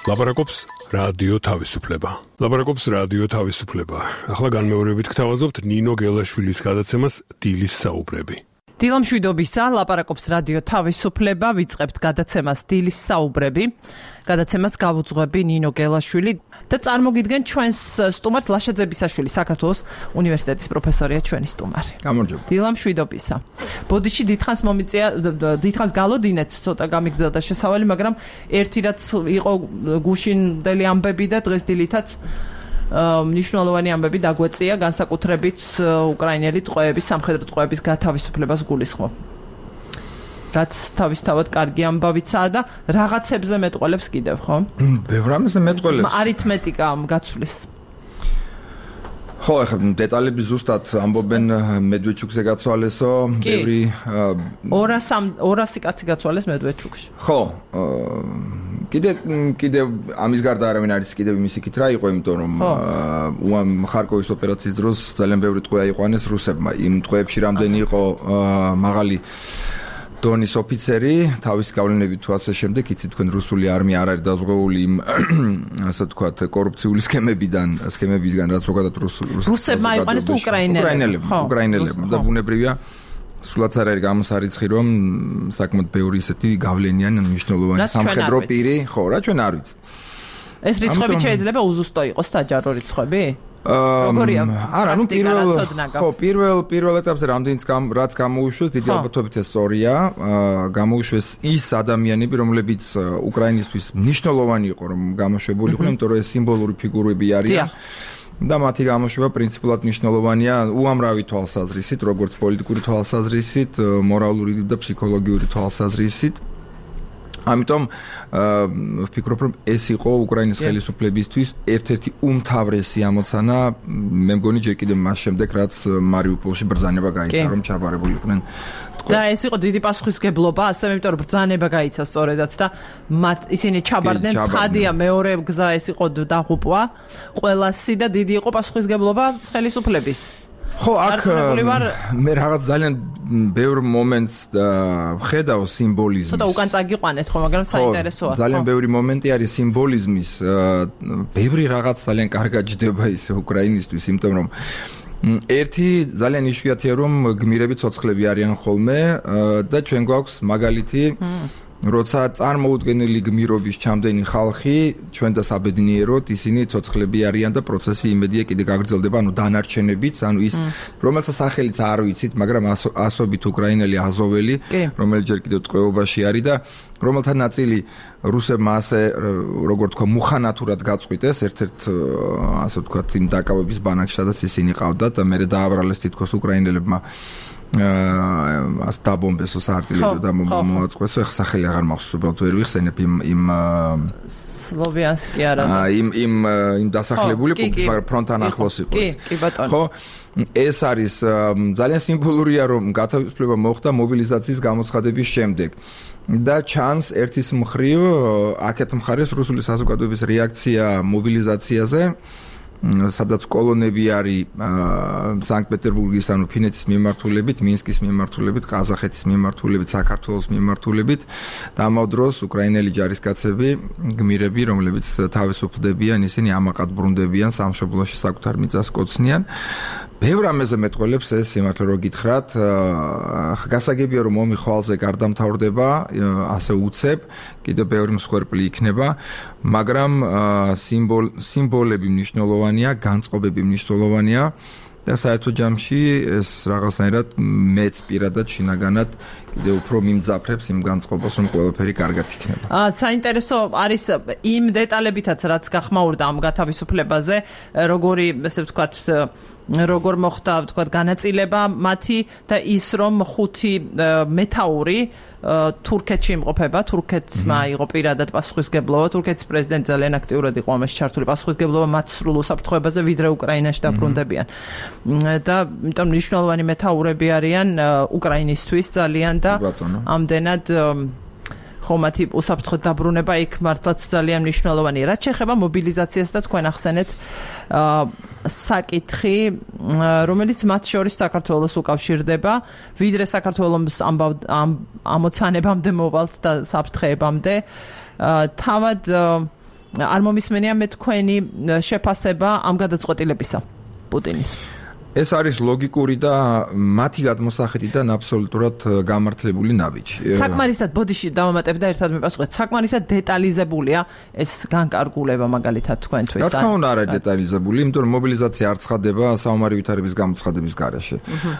ლაპარაკობს რადიო თავისუფლება. ლაპარაკობს რადიო თავისუფლება. ახლა განმეორებით გთავაზობთ ნინო გელაშვილის გადაცემას დილის საუბრები. დილამშვიდობისა, ლაპარაკობს რადიო თავისუფლება, ვიწყებთ გადაცემას დილის საუბრები. გადაცემას გავუძღვები ნინო გელაშვილი და წარმოგიდგენ ჩვენს სტუმარს ლაშა ძებისაშვილი, საქართველოს უნივერსიტეტის პროფესორია ჩვენი სტუმარი. გამარჯობა. დილამშვიდობისა. ბოდიში დიდხანს გალოდინეთ, ცოტა გამიგზელდა შესავალი, მაგრამ ერთი რაც იყო გუშინდელი ამბები და დღეს დილითაც მნიშვნელოვანი ამბები დაგვეწია, განსაკუთრებით უკრაინელი ტყვეების, სამხედრო ტყვეების გათავისუფლებას გულისხმობ. რაც თავისთავად კარგი ამბავიცაა და რაღაცებზე მეტყველებს კიდევ, ხო? ბევრ რამეზე მეტყველებს. არითმეტიკა გაცვლის. ხო, ახლა დეტალები ზუსტად ამბობენ მედვედჩუკზე გაცვალესო, ბევრი 200 კაცი გაცვალეს მედვედჩუკში. ხო, კიდე ამის გარდა არავინ არის კიდევ იმის იქით რა იყო, იმიტომ რომ ხარკოვის ოპერაციის დროს ძალიან ბევრი ტყვე აიყვანეს რუსებმა. იმ ტყვეებში რამდენი იყო მაღალი დონის ოფიცერი, თავის გავლენებით თუ ასე შემდეგ, იცით თქვენ რუსული არმია არ არის დაზღვეული იმ ასე ვთქვათ კორუფციული სქემებისგან, რაც ზოგადად რუსებმა აიყვანეს თუ უკრაინელებმა და ბუნებრივია სულაც არ არის გამოსარიცხი, რომ საკმაოდ ბევრი ისეთი გავლენიანი მნიშვნელოვანი სამხედრო პირი, ხო, რა ჩვენ არ ვიცით. ეს რიცხვები შეიძლება უზუსტო იყოს საჯარო რიცხვები? როგორია? არა, ნუ პირველ ეტაპზე რაც გამოუშვეს, დიდი ალბათობით ეს სწორია, გამოუშვეს ის ადამიანები, რომლებიც უკრაინისთვის მნიშვნელოვანი იყო, რომ გამოშვებული იყვნენ, იმიტომ რომ ეს სიმბოლური ფიგურები არიან. და მათი გამოშვება პრინციპულად მნიშვნელოვანია უამრავი თვალსაზრისით, როგორც პოლიტიკური თვალსაზრისით, მორალური და ფსიქოლოგიური თვალსაზრისით. ამიტომ ვფიქრობ, რომ ეს იყო უკრაინის ხელისუფლებისთვის ერთ-ერთი უმთავრესი ამოცანა, მე მგონი ჯერ კიდევ მას შემდეგ, რაც მარიუპოლში ბრძანება გაიცა, რომ ჩაბარებული იყვნენ. და ეს იყო დიდი პასუხისმგებლობა, ასევე იმიტომ რომ ბრძანება გაიცა სწორედაც და ისინი ჩაბარდნენ, ცხადია, მეორე გზა ეს იყო დაღუპვა, ყველასი და დიდი იყო პასუხისმგებლობა ხელისუფლების. ხო, აქ მე რაღაც ძალიან ბევრ მომენტს ვხედავ სიმბოლიზმის. ცოტა უკან წაგიყვანეთ ხო, მაგრამ საინტერესოა. ძალიან ბევრი მომენტი არის სიმბოლიზმის. ბევრი რაღაც ძალიან კარგად ჯდება ის უკრაინისტვის, იმიტომ რომ ერთი ძალიან იშვიათია, რომ გმირები ცოცხლები არიან ხოლმე და ჩვენ გვაქვს მაგალითი როცა წარმოუდგენელი გმირობის ჩამდენი ხალხი ჩვენ და საბედნიეროდ ისინი ცოცხლები არიან და პროცესი იმედია კიდე გაგრძელდება, ანუ დანარჩენებიც, ანუ ის რომელსაც სახელიც არ ვიცით, მაგრამ ასობით უკრაინელი აზოველი, რომელიც ჯერ კიდევ ტყვეობაში არის და რომელთა ნაწილი რუსებმა ასე როგორ თქვა მუხანათურად გაწყვიტეს ერთ-ერთ ასე ვთქვათ იმ დაკავების ბანაკში, სადაც ისინი ყავდათ და მე დააბრალეს თითქოს უკრაინელებმა დაბომბესო საარტილერიო და მოაწყვესო, ეხლა სახელი აღარ მახსოვს, უბრალოდ ვერ ვიხსენებ იმ სლოვიანსკი არა იმ დასახლებული პუნქტს, მაგრამ ფრონტთან ახლოს იყო ეს. კი, ბატონო. ხო, ეს არის ძალიან სიმბოლურია, რომ გათავისუფლება მოხდა მობილიზაციის გამოცხადების შემდეგ. და ჩანს ერთის მხრივ აქეთ მხარეს რუსული საზოგადოების რეაქცია მობილიზაციაზე, სადაც კოლონები არის სანქტ-პეტერბურგის, ანუ ფინეთის მიმართულებით, მინსკის მიმართულებით, ყაზახეთის მიმართულებით, საქართველოს მიმართულებით და ამავ დროს უკრაინელი ჯარისკაცები, გმირები, რომლებიც თავისუფლდებიან, ისინი ამაყად ბრუნდებიან, სამშობლოში საკუთარ მიწას კოცნიან. ბევრ რამეზე მეტყველებს ეს, სიმართლე რომ გითხრათ, გასაგებია რომ ომი ხვალზე გარდამთავრდება, ასე უცებ, კიდევ ბევრი მსხვერპლი იქნება, მაგრამ სიმბოლები მნიშვნელოვანია, განწყობები მნიშვნელოვანია და საერთო ჯამში ეს რაღაცნაირად მეც პირადად შინაგანად კიდევ უფრო მიმძაფრებს იმ განწყობას, რომ ყველაფერი კარგად იქნება. საინტერესო არის იმ დეტალებითაც, რაც გახმაურდა ამ გათავისუფლებაზე, როგორი, ესე ვთქვათ, როგორ მოხდა, ვთქვათ, განაწილება მათი და ის რომ 5 მეთაური თურქეთში იმყოფება, თურქეთმა იყო პირადად პასუხისმგებლობა, თურქეთის პრეზიდენტი ძალიან აქტიურად იყო ამაში ჩართული, პასუხისმგებლობა მათ სრულ უსაფრთხოებაზე ვიდრე უკრაინაში დაბრუნდებიან. და იმიტომ მნიშვნელოვანი მეთაურები არიან უკრაინისთვის ძალიან და ამდენად ხო მათი უსაფრთხო დაბრუნება იქ მართლაც ძალიან მნიშვნელოვანია. რაც შეეხება მობილიზაციას და თქვენ ახსენეთ საკითხი, რომელიც მათ შორის საქართველოს უკავშირდება, ვიდრე საქართველოს ამოცანებამდე მოვალთ და საფრთხეებამდე. თავად არ მომისმენია მე თქვენი შეფასება ამ გადაწყვეტილებისა პუტინის. ეს არის ლოგიკური და მათი გადმოსახედიდან აბსოლუტურად გამართლებული ნაბიჯი. საკმარისად ბოდიში დავამატებ და ერთად მიპასუხეთ. საკმარისად დეტალიზებულია ეს განკარგულება მაგალითად თქვენთვის. რა თქმა უნდა არის დეტალიზებული, იმიტომ რომ მობილიზაცია არ ცხადება საომარი ვითარების გამოცხადების გარეშე.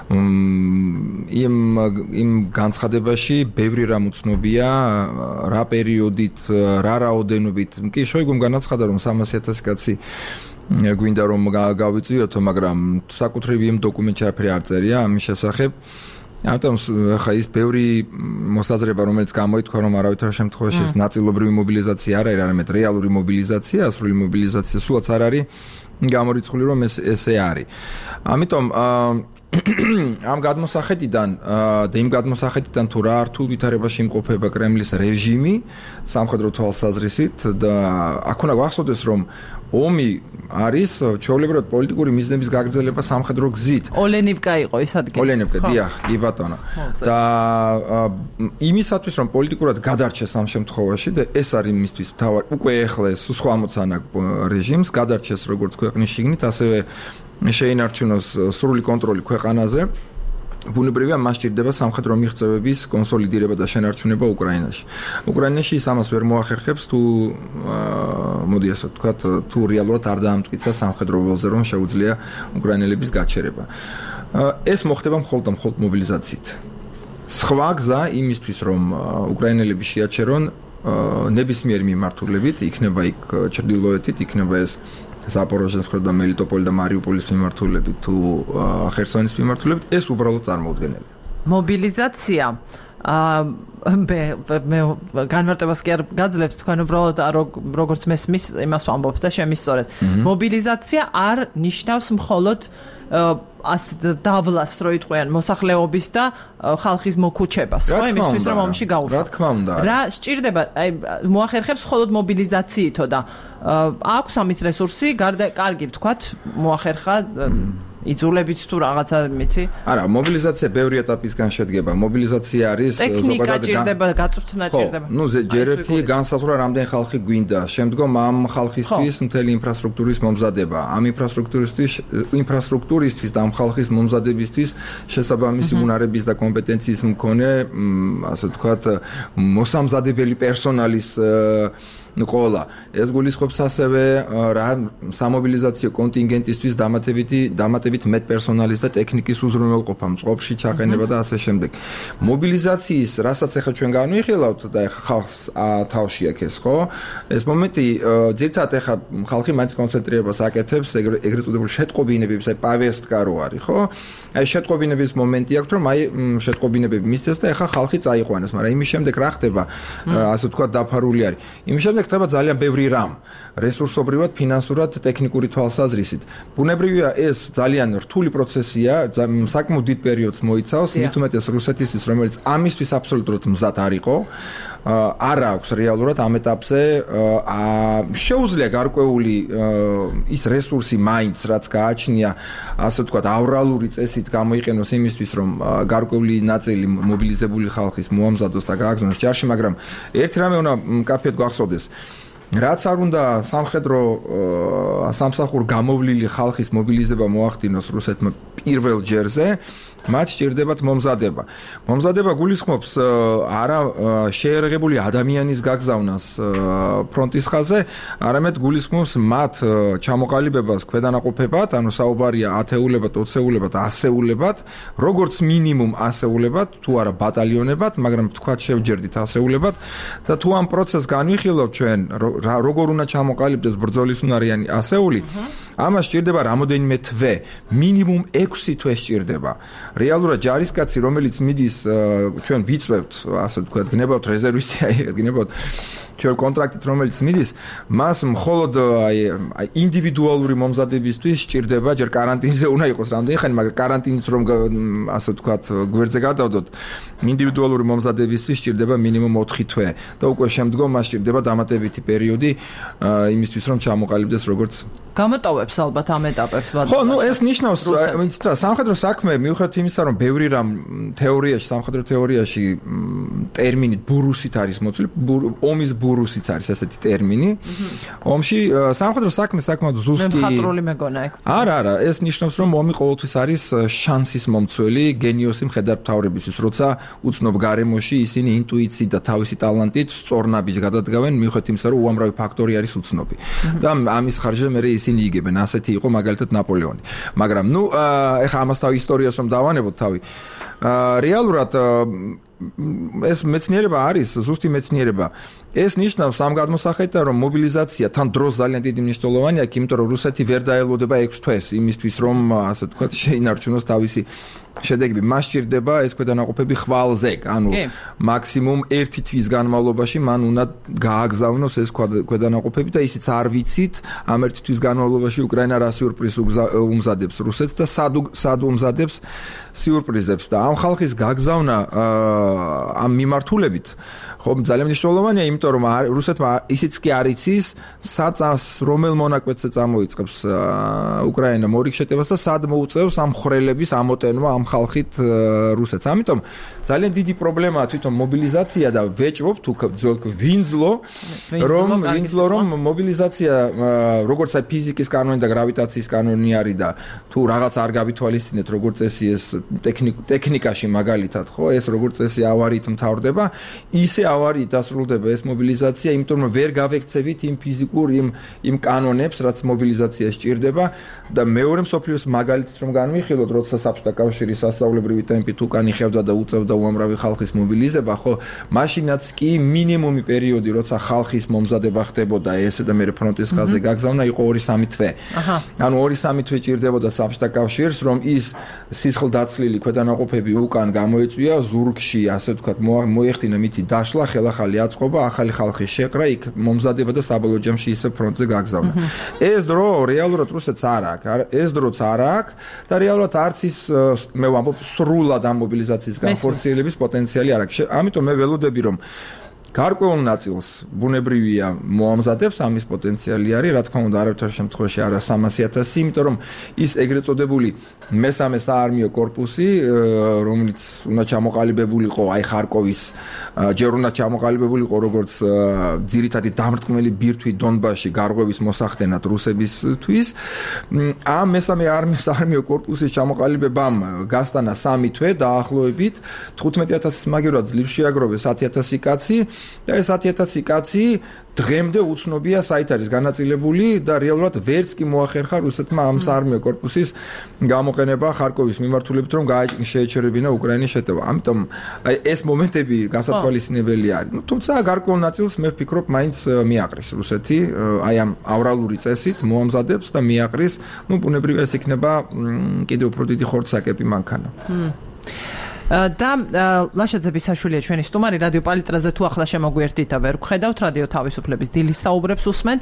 იმ განცხადებაში ბევრი რამ უცნობია, რა პერიოდით, რა რაოდენობით. კი შოიგუმ განაცხადა რომ 300,000 კაცი გვინდა რომ გავიწვიოთო, მაგრამ საკუთრივი იმ დოკუმენტში არაფერი არ წერია ამის შესახებ. ამიტომ ხა ის ბევრი მოსაზრება, რომელიც გამოითქვა, რომ არავითარ შემთხვევაში ეს ნაწილობრივი მობილიზაცია არ არის, არამედ რეალური მობილიზაცია, ასრული მობილიზაცია სულაც არ არის გამორიცხული, რომ ესე არის. ამიტომ ამ გადმოსახედიდან და იმ გადმოსახედიდან თუ რა რთულ ვითარებაში იმყოფება კრემლის რეჟიმი სამხედრო თვალსაზრისით და აქ უნდა გვახსოვდეს რომ ომი არის ჩვეულებრივად პოლიტიკური მიზნების გაგრძელება სამხედრო გზით. ოლენივკა იყო ეს ადგილი. ოლენივკა, დიახ, კი ბატონო. და იმისათვის რომ პოლიტიკურად გადარჩეს ამ შემთხვევაში და ეს არის იმისთვის მთავარი, უკვე ეხლა ეს სხვა ამოცანა რეჟიმს გადარჩეს როგორც ქვეყნის შიგნით, ასევე შეინარჩუნოს სრული კონტროლი ქვეყანაზე. ბუნებრივია მას ჭირდება სამხედრო მიღწევების კონსოლიდირება და შენარჩუნება უკრაინაში. უკრაინაში ის ამას ვერ მოახერხებს თუ მოდი ასე ვთქვათ, თუ რეალურად არ დაამტკიცა სამხედრო ველზე რომ შეუძლია უკრაინელების გაჩერება. ეს მოხდება მხოლოდ მობილიზაციით. სხვა გზა იმისთვის რომ უკრაინელები შეაჩერონ ნებისმიერი მიმართულებით, იქნება იქ ჩრდილოეთით, იქნება ეს ზაპოროჟეს და მელიტოპოლი და მარიუპოლის მიმართულებით თუ ხერსონის მიმართულებით, ეს უბრალოდ წარმოუდგენელია. მობილიზაცია მე განმარტებას კი არ გაძლევს თქვენ უბრალოდ როგორც მესმის იმას ვამბობ და შემისწორეთ. მობილიზაცია არ ნიშნავს მხოლოდ ას დავლას რო იტყვიან მოსახლეობის და ხალხის მოკუჩებას, ხო, იმისთვის რომ ომში გაუშვათ. რა თქმა უნდა. რა სჭირდება, აი მოახერხებს მხოლოდ მობილიზაციითო და აქვს ამის რესურსი, კარგი ვთქვათ, მოახერხა იძულებით თუ რაღაცა მითი? არა, მობილიზაცია ბევრი ეტაპისგან შედგება. მობილიზაცია არის ტექნიკა ჭირდება, გაწვრთნა ჭირდება. ნუ ჯერეთი განსაზღვრა რამდენი ხალხი გვინდა. შემდგომ ამ ხალხისთვის მთელი ინფრასტრუქტურის მომზადება. ამ ინფრასტრუქტურისთვის და ამ ხალხის მომზადებისთვის შესაბამისი უნარების და კომპეტენციის მქონე, ასე ვთქვათ, მოსამზადებელი პერსონალის ყოლა. ეს გულისხმობს ასევე რა სამობილიზაციო კონტინგენტისთვის დამატებით მეტ პერსონალის და ტექნიკის უზრუნველყოფა, მწყობში ჩაყენება და ასე შემდეგ. მობილიზაციის, რასაც ახლა ჩვენ განვიხილავთ და ახლა ხალხს თავში აქ ეს, ხო? ეს მომენტი ძირთად ახლა ხალხი მაინც კონცენტრირებას აკეთებს ეგრეთ წოდებულ შეტყობინებებს, აი პავესტკა რო არის, ხო? აი შეტყობინების მომენტი აქვს, რომ აი შეტყობინებები მისცეს და ახლა ხალხი წაიყვანოს, მაგრამ იმის შემდეგ რა ხდება? ასე ვთქვათ, დაფარული არის. იმის შემდეგ ხდება ძალიან ბევრი რამ, რესურსობრივად, ფინანსურად, ტექნიკური თვალსაზრისით. ბუნებრივია ეს ძალიან რთული პროცესია, საკმაოდ დიდ პერიოდს მოიცავს, მით უმეტეს რუსეთისთვის, რომელიც ამისთვის აბსოლუტურად მზად არ იყო. არ აქვს რეალურად ამ ეტაპზე შეუძლია გარკვეული ის რესურსი მაინც რაც გააჩნია, ასე ვთქვათ, ავრალური წესით გამოიყენოს იმისთვის, რომ გარკვეული ნაწილი მობილიზებული ხალხის მოამზადოს და გააგზავნოს ჯარში, მაგრამ ერთი რამე უნდა მკაფიოდ გვახსოვდეს. რაც არ უნდა სამხედრო სამსახურ გამოვლილი ხალხის მობილიზება მოახდინოს რუსეთმა პირველ ჯერზე, მათ სჭირდებათ მომზადება. მომზადება გულისხმობს არა შეერაღებული ადამიანის გაგზავნას ფრონტის ხაზზე, არამედ გულისხმობს მათ ჩამოყალიბებას ქვედანაყოფებად, ანუ საუბარია ათეულებად, ოცეულებად, ასეულებად, როგორც მინიმუმ ასეულებად, თუ არა ბატალიონებად, მაგრამ თქვათ შევჯერდით ასეულებად და თუ ამ პროცესს განვიხილავთ ჩვენ, როგორ უნდა ჩამოყალიბდეს ბრძოლის უნარიანი ასეული, ამას სჭირდება რამოდენიმე თვე, მინიმუმ 6 თვე სჭირდება. რეალურად ჯარისკაცი, რომელიც მიდის, ჩვენ ვიწვევთ, ასე ვთქვათ, გნებავთ რეზერვისტი, გნებავთ ჩვენ კონტრაქტით, რომელიც მიდის, მას მხოლოდ აი ინდივიდუალური მომზადებისთვის სჭირდება, ჯერ კარანტინზე უნდა იყოს რამდენი ხანი, მაგრამ კარანტინით რომ ასე ვთქვათ, გვერდზე გადავდოთ, ინდივიდუალური მომზადებისთვის სჭირდება მინიმუმ 4 თვე და უკვე შემდგომ მას სჭირდება დამატებითი პერიოდი იმისთვის, რომ ჩამოყალიბდეს როგორც გამოტოვებს ალბათ ამ ეტაპებს ვადო. ხო, ნუ ეს ნიშნავს, ვიცით რა, სამხედრო საქმე, მიუხედავად იმისა, რომ ბევრი რამ თეორიაში, სამხედრო თეორიაში ტერმინით ბურუსით არის მოწვეული, ომის ბურუსიც არის ესეთი ტერმინი. ომში სამხედრო საქმე საკმაოდ ზუსტი მხატვრული მეგონა ეგ. არა, ეს ნიშნავს, რომ ომი ყოველთვის არის შანსის მომცველი, გენიოსი მხედართმთავრებისთვის, როცა უცნობ გარემოში ისინი ინტუიციით და თავისი ტალანტით სწორნაბიჯ გადადგავენ, მიუხედავად იმისა, რომ უამრავი ფაქტორი არის უცნობი. და ამის ხარჯზე მე ისინი იგებენ, ასეთი იყო მაგალითად ნაპოლეონი. მაგრამ ეხლა ამასთან ისტორიას რომ დავანებოთ თავი. რეალურად ეს მეცნიერება არის, ზუსტი მეცნიერება. ეს ნიშნავს ამ გადმოსახედით, რომ მობილიზაცია თან დროს ძალიან დიდი მნიშვნელოვანია, იმიტომ რომ რუსეთი ვერ დაელოდება 6 თვეს იმისთვის, რომ ასე ვთქვათ, შეინარჩუნოს თავისი შედეგები. მას სჭირდება ეს ქვედანაყოფები ხვალზე, ანუ მაქსიმუმ 1 თვის განმავლობაში მან უნდა გააგზავნოს ეს ქვედანაყოფები და ისიც არ ვიცით, ამ 1 თვის განმავლობაში უკრაინა რა სიურპრიზს უმზადებს რუსეთს და სად უმზადებს სიურპრიზებს და ამ ხალხის გაგზავნა ამ მიმართულებით ხო ძალიან მნიშვნელოვანია, იმიტომ რომ რუსეთმა ისიც კი არ იცის, საწას რომელ მონაკვეთზე წამოიწყებს უკრაინა მორიგშეტებას და სად მოუწევს ამ ხრელების ამოტენვა ამ ხალხით რუსეთს. ამიტომ ძალიან დიდი პრობლემაა თვითონ მობილიზაცია და ვეჭვობ თუ ვინძლო რომ მობილიზაცია როგორც აი ფიზიკის კანონი და გრავიტაციის კანონი არის და თუ რაღაც არ გავითვალისწინეთ როგორც წესი ეს ტექნიკაში მაგალითად ხო ეს როგორც წესი ავარიით მთავრდება, ისე ავარიით დასრულდება ეს მობილიზაცია, იმიტომ რომ ვერ გავექცევით იმ ფიზიკურ იმ კანონებს, რაც მობილიზაცია სჭირდება და მეორე მსოფლიოს მაგალითით რომ განვიხილოთ, როცა საბჭოთა კავშირი სასწავლებრივი ტემპით უკან იხევდა და უწევდა უამრავი ხალხის მობილიზება, ხო, მაშინაც კი მინიმუმი პერიოდი, როცა ხალხის მომზადება ხდებოდა ესე და მე ფრონტის ხაზზე გაგზავნა, იყო 2-3 თვე. ანუ 2-3 თვე ჭირდებოდა საბჭოთა კავშირს, რომ ის სისხლდაცლილი ქვედანაყოფები უკან გამოეწვია ზურგში, ასე ვთქვათ, მოეხდინა მითი დაშლა, ხელახალი აწყობა, ახალი ხალხის შეყრა, იქ მომზადება და საბოლოო ჯამში ისე ფრონტზე გაგზავნა. ეს დრო რეალურად რუსეთს არ აქვს, ეს დროც არ აქვს და რეალურად არც ის მე ვამბობ სრულად ამ მობილიზაციის განხორციელების პოტენციალი არ აქვს. ამიტომ მე ველოდები რომ გარკვეულ ნაწილს ბუნებრივია მოამზადებს ამის პოტენციალი არის, რა თქმა უნდა, არავითარ შემთხვევაში არა 300,000, იმიტომ რომ ის ეგრეთ წოდებული მესამე საარმიო კორპუსი, რომელიც უნდა ჩამოყალიბებულიყო აი ხარკოვის, ჯერ უნდა ჩამოყალიბებულიყო როგორც ძირითადი დამრტყმელი ბირთვი დონბასში გარღვევის მოსახდენად რუსებისთვის, ამ მესამე საარმიო კორპუსის ჩამოყალიბებამ გასტანა 3 თვე დაახლოებით 15,000 მაგივრად ძლივს შეაგროვეს 10,000 კაცი. და ეს 10,000 კაცი დღემდე უცნობია საით არის განაწილებული და რეალურად ვერც კი მოახერხა რუსეთმა ამ საარმიო კორპუსის გამოყენება ხარკოვის მიმართულებით, რომ შეეჩერებინა უკრაინის შეტევა. ამიტომ აი ეს მომენტები გასათვალისწინებელი არის. თუმცა გარკვეულ ნაწილს მე ვფიქრობ, მაინც მიაყრის რუსეთი აი ამ ავრალური წესით მოამზადებს და მიაყრის, ბუნებრივია ეს იქნება კიდევ უფრო დიდი ხორცსაკები მანქანა. და ლაშაძე ბისაშვილია ჩვენი სტუმარი რადიო პალიტრაზე თუ ახლა შემოგვიერთდით და ვერ გხედავთ რადიო თავისუფლების დილის საუბრებს უსმენთ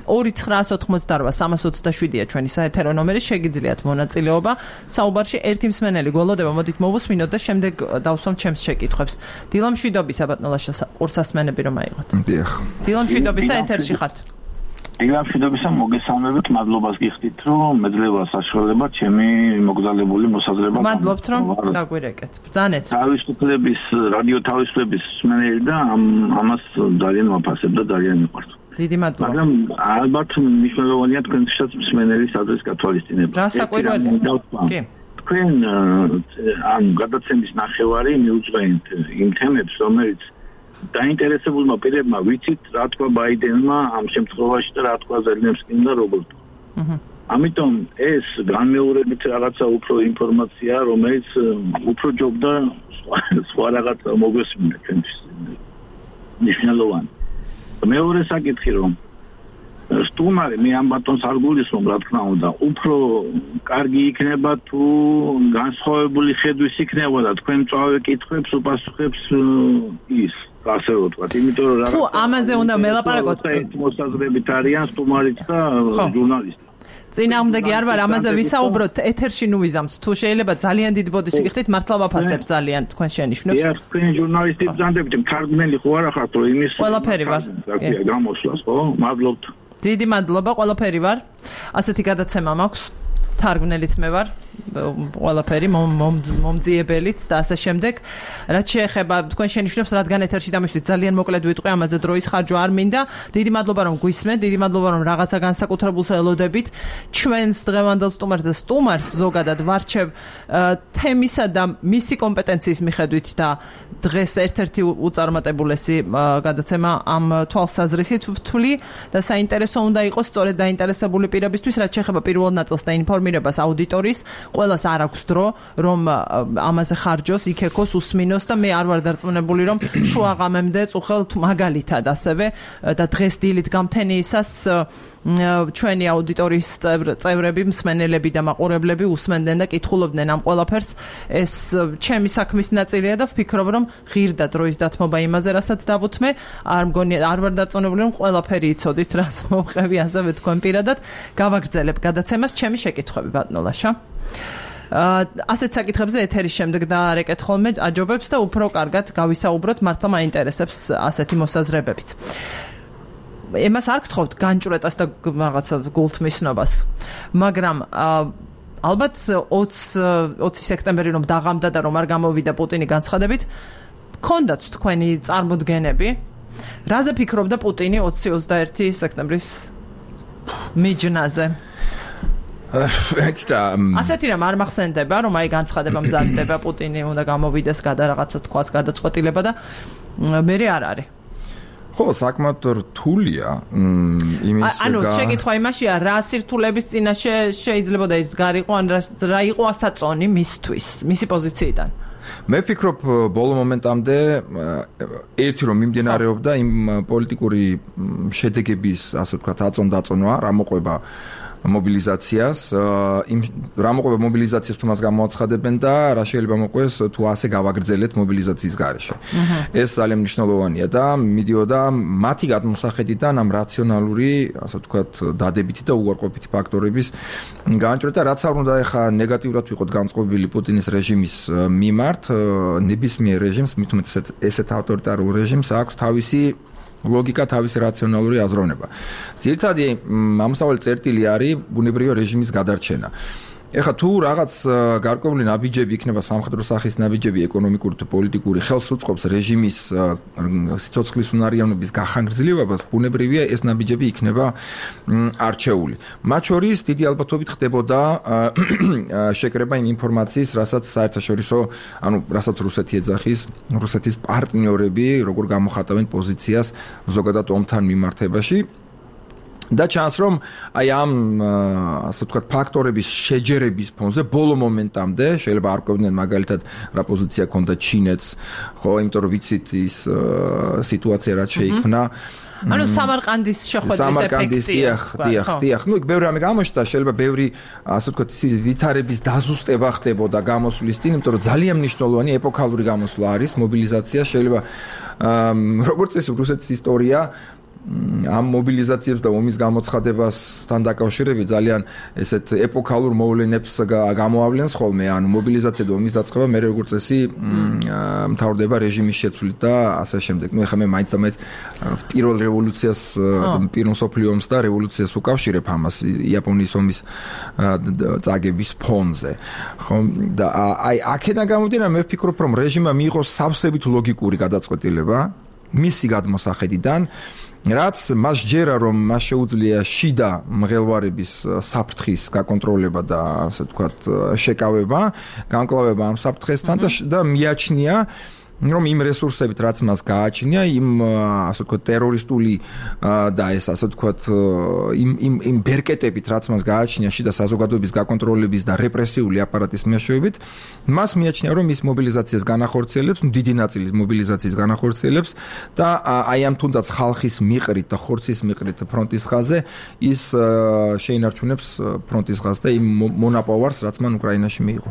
2988-327-ია ჩვენი საეთერო ნომერი, შეგიძლიათ მონაწილეობა საუბარში. ერთი მსმენელი გველოდება, მოდით მოვუსმინოთ და შემდეგ დავსვამ ჩემს შეკითხვებს. დილა მშვიდობისა ბატონო ლაშა, ყურსასმენები რომ აიღოთ. დიახ. დილა მშვიდობისა, ეთერში ხართ. დილამშვიდობისა, მოგესალმებით, მადლობას გიხდით, რომ მეძლევა საშუალება ჩემი მოგზაურებული მოსაზრება. მადლობთ, რომ დაგვირეკეთ. ბრძანეთ. თავისუფლების, რადიო თავისუფლების მსმენელი და ამას ძალიან ვაფასებ და ძალიან მიყვართ. დიდი მადლობა. მაგრამ ალბათ მნიშვნელოვანია თქვენთვისაც მსმენელის აზრის გათვალისწინება. რა საკვირველია? კი. თქვენ ამ გადაცემის ნახევარი მიუძღვენთ იმ თემებს, რომელიც დაინტერესებულმა პირებმა ვიცით, რა თქვა ბაიდენმა ამ შემთხვევაში და რა თქვა ზელენსკიმ და როგორ. ამიტომ ეს განმეორებით რაღაცა უფრო ინფორმაცია, რომელიც უფრო ჯობდა სხვა რაღაც მოგვესმინა ჩვენთვის მნიშვნელოვანი. მეორე საკითხი რომ სტუმარი მე ამ ბატონს არ გულისხმობ, რა თქმა უნდა, უფრო კარგი იქნება თუ განსხვავებული ხედვის იქნება და თქვენ წავე კითხვებს უპასუხებს ის ასე ვთქვათ, იმიტომ რომ ხო, ამაზე უნდა ველაპარაკოთ. მოსაზრებით არიან სტუმარიც და ჟურნალისტი. წინააღმდეგი არ ვარ, ამაზე ვისაუბროთ ეთერში ნუ ვიზამთ. თუ შეიძლება ძალიან დიდ ბოდიში გიხდით, მართლა ვაფასებ ძალიან თქვენ შენიშვნებს. დიახ, თქვენ ჟურნალისტი ბრძანდებით, თარგმნელი ხო არა ხართ, რომ იმის ყველაფერი ვარ. გამოსვლას, ხო? მადლობთ. დიდი მადლობა, ყველაფერი ვარ. ასეთი გადაცემა მაქვს. თარგმნელიც მე ვარ. ყველაფერი მომძიებელიც და ასე შემდეგ. რაც შეეხება თქვენ შენიშვნებს, რადგან ეთერში დამიშვით, ძალიან მოკლედ ვიტყვი, ამაზე დროის ხარჯვა არ მინდა. დიდი მადლობა რომ გვისმენთ, დიდი მადლობა რომ რაღაცა განსაკუთრებულს ელოდებით. ჩვენს დღევანდელ სტუმარს და სტუმარს ზოგადად ვარჩევ თემისა და მისი კომპეტენციის მიხედვით და დღეს ერთ-ერთი უწარმოებულესი გადაცემა ამ თვალსაზრისით ვთვლი და საინტერესო უნდა იყოს სწორედ დაინტერესებული პირებისთვის, რაც შეეხება პირველ ნაწილს და ინფორმირებას აუდიტორიის, ყველას არ აქვს დრო, რომ ამაზე ხარჯოს, იქეკოს, უსმინოს და მე არ ვარ დარწმუნებული, რომ შუაღამემდე წუხელთ მაგალითად ასევე და დღეს დილით გამთენიისას ჩვენი აუდიტორიის წევრები, მსმენელები და მაყურებლები უსმენდნენ და კითხულობდნენ ამ ყველაფერს. ეს ჩემი საქმის ნაწილია და ვფიქრობ, რომ ღირდა დროის დათმობა იმაზე, რასაც დავუთმე, არ ვარ დარწმუნებული, რომ ყველაფერი იცოდით, რას მომყევი ასევე თქვენ პირადად. გავაგრძელებ გადაცემას, ჩემი შეკითხვები ბატონო ლაშა. ასეთ საკითხებზე ეთერის შემდეგ დაარეკეთ ხოლმე აჯობებს და უფრო კარგად გავისაუბროთ, მართლა მაინტერესებს ასეთი მოსაზრებებიც. ემას არ გთხოვთ განჭვრეტას და რაღაცა გულთმისნობას, მაგრამ ალბათ 20 სექტემბერი რომ დაღამდა და რომ არ გამოვიდა პუტინი განცხადებით, გქონდათ თქვენი წარმოდგენები, რაზე ფიქრობდა პუტინი 20-21 სექტემბრის მიჯნაზე? ასეთი რამ არ მახსენდება, რომ აი განცხადება მზადდება, პუტინი უნდა გამოვიდეს, რაღაცა თქვას გადაწყვეტილება და მე არ არის. ხო, საკმაოდ რთულია იმის ანუ შეკითხვა იმაშია, რა სირთულების წინაშე შეიძლება და ის გარიყო, ან რა იყო ასაწონი მისთვის, მისი პოზიციიდან? მე ვფიქრობ, ბოლო მომენტამდე ერთი რომ მიმდინარეობდა იმ პოლიტიკური შედეგების, ასე ვთქვათ, აწონ-დაწონვა, რა მოყვება მობილიზაციას, რა მოყვება მობილიზაციას თუ მას გამოაცხადებენ და რა შეიძლება მოყვეს თუ ასე გავაგრძელეთ მობილიზაციის გარეშე. ეს ძალიან მნიშვნელოვანია და მიდიოდა მათი გადმოსახედიდან ამ რაციონალური, ასე ვთქვათ, დადებითი და უარყოფითი ფაქტორების განჭვრეტა, რაც არ უნდა ეხა ნეგატიურად ვიყოთ განწყობილი პუტინის რეჟიმის მიმართ, ნებისმიერ რეჟიმს, მით უმეტესად ესეთ ავტორიტარულ რეჟიმს აქვს თავისი ლოგიკა, თავისი რაციონალური აზროვნება. ძირითადი ამსავალი წერტილი არის ბუნებრივი რეჟიმის გადარჩენა. ეხლა თუ რაღაც გარკვეული ნაბიჯები იქნება სამხედრო სახის ნაბიჯები, ეკონომიკური თუ პოლიტიკური, ხელს უწყობს რეჟიმის სიცოცხლის უნარიანობის გახანგრძლივებას, ბუნებრივია ეს ნაბიჯები იქნება არჩეული. მათ შორის დიდი ალბათობით ხდებოდა შეკრება იმ ინფორმაციის, რასაც საერთაშორისო, რასაც რუსეთი ეძახის, რუსეთის პარტნიორები, როგორ გამოხატავენ პოზიციას ზოგადად ომთან მიმართებაში. და ჩანს რომ აი ამ ასე ვთქვათ ფაქტორების შეჯერების ფონზე ბოლო მომენტამდე შეიძლება არ ყვებდნენ მაგალითად რა პოზიცია ქონდა ჩინეთს, ხო, იმიტომ რომ ვიცით ის სიტუაცია რაც შეიქმნა. ანუ სამარყანდის შეხვედრის ეფექტი. დიახ. ნუ იქ ბევრი რამე გამოჩნდა, შეიძლება ბევრი ასე ვთქვათ ვითარების დაზუსტება ხდებოდა გამოსვლის წინ, იმიტომ რომ ძალიან მნიშვნელოვანი ეპოქალური გამოსვლა არის მობილიზაცია, შეიძლება როგორც ეს რუსეთის ისტორია ამ მობილიზაციებს და ომის გამოცხადებასთან დაკავშირებით ძალიან ესეთ ეპოქალურ მოვლენებს გამოავლენს ხოლმე, ანუ მობილიზაცია და ომის დაწყება მე როგორც წესი მთავრდება რეჟიმის შეცვლით და ასე შემდეგ. ნუ ეხლა მე მაინც და მაინც პირველ რევოლუციას, პირველ მსოფლიო ომს და რევოლუციას უკავშირებ ამას იაპონიის ომის წაგების ფონზე. ხო, და აი აქედან გამომდინარე მე ვფიქრობ, რომ რეჟიმმა მიიღო სავსებით ლოგიკური გადაწყვეტილება მისი გადმოსახედიდან, რაც მას ჯერა რომ მას შეუძლია შიდა მღელვარების საფრთხის გაკონტროლება და ასე ვთქვათ შეკავება, გამკლავება ამ საფრთხესთან და მიაჩნია რომ იმ რესურსებით რაც მას გააჩნია, იმ ასე ვთქვათ ტერორისტული და ეს ასე ვთქვათ იმ ბერკეტებით რაც მას გააჩნია შიდა საზოგადოების გაკონტროლების და რეპრესიული აპარატის მეშვეობით, მას მიაჩნია რომ ის მობილიზაციას განახორციელებს, დიდი ნაწილი მობილიზაციის განახორციელებს და აი ამ თუნდაც ხალხის მიყრით და ხორცის მიყრით ფრონტის ხაზზე ის შეინარჩუნებს ფრონტის ხაზს და იმ მონაპოვარს რაც მან უკრაინაში მიიღო.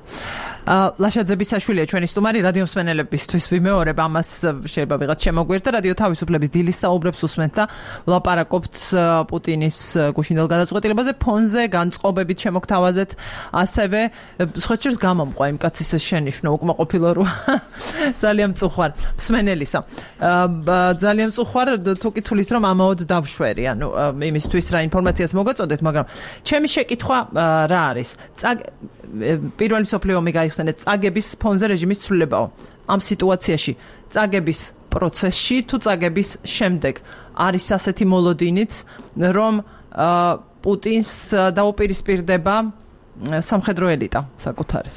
ლაშაძე ბისაშვილია ჩვენი სტუმარი, რადიო მსმენელებისთვის ვიმეორებ ამას, შეიძლება ვიღაც შემოგვიერთდა რადიო თავისუფლების დილის საუბრებს უსმენთ და ვლაპარაკობთ პუტინის გუშინდელ გადაწყვეტილებაზე, ფონზე განწყობებით შემოგთავაზეთ, ასევე სხვაჩერს გამომყვა იმ კაცის შენიშვნა უკმაყოფილო რო ძალიან მწუხვარ მსმენელისა. ძალიან მწუხვარ თუ კითხულით რომ ამაოდ დავშვერი, ანუ იმისთვის რა ინფორმაციას მოგაწოდეთ, მაგრამ ჩემი შეკითხვა რა არის? პირველი მსოფლიო ომი გაიხსენეთ წაგების ფონზე რეჟიმის ცვლილებაო. ამ სიტუაციაში წაგების პროცესში თუ წაგების შემდეგ არის ასეთი მოლოდინიც, რომ პუტინს დაუპირისპირდება სამხედრო ელიტა საკუთარი.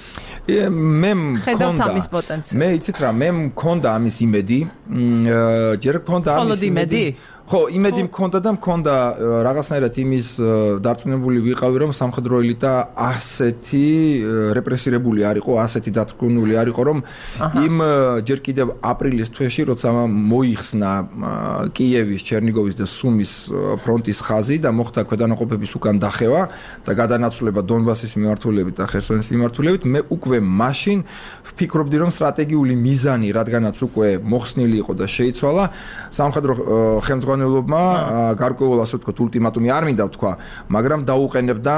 მე იცით რა, მე მქონდა ამის იმედი, ჯერ მქონდა ამის იმედი. ხო, იმედი მქონდა და მქონდა რაღაცნაირად იმის დარწმუნებული ვიყავი, რომ სამხედრო ელიტა ასეთი რეპრესირებული არ იყო, ასეთი დათრგუნული არ იყო, რომ იმ ჯერ კიდევ აპრილის თვეში, როცა მოიხსნა კიევის, ჩერნიგოვის და სუმის ფრონტის ხაზი და მოხდა ქვედანაყოფების უკან დახევა და გადანაცვლება დონბასის მიმართულებით და ხერსონის მიმართულებით, მე უკვე მაშინ ვფიქრობდი, რომ სტრატეგიული მიზანი, რადგანაც უკვე მოხსნილი იყო და შეიცვალა, სამხედრო ხელმძღვანელობმა გარკვეულ ასე ვთქვათ ულტიმატუმი არ მინდა ვთქვა, მაგრამ დაუყენებდა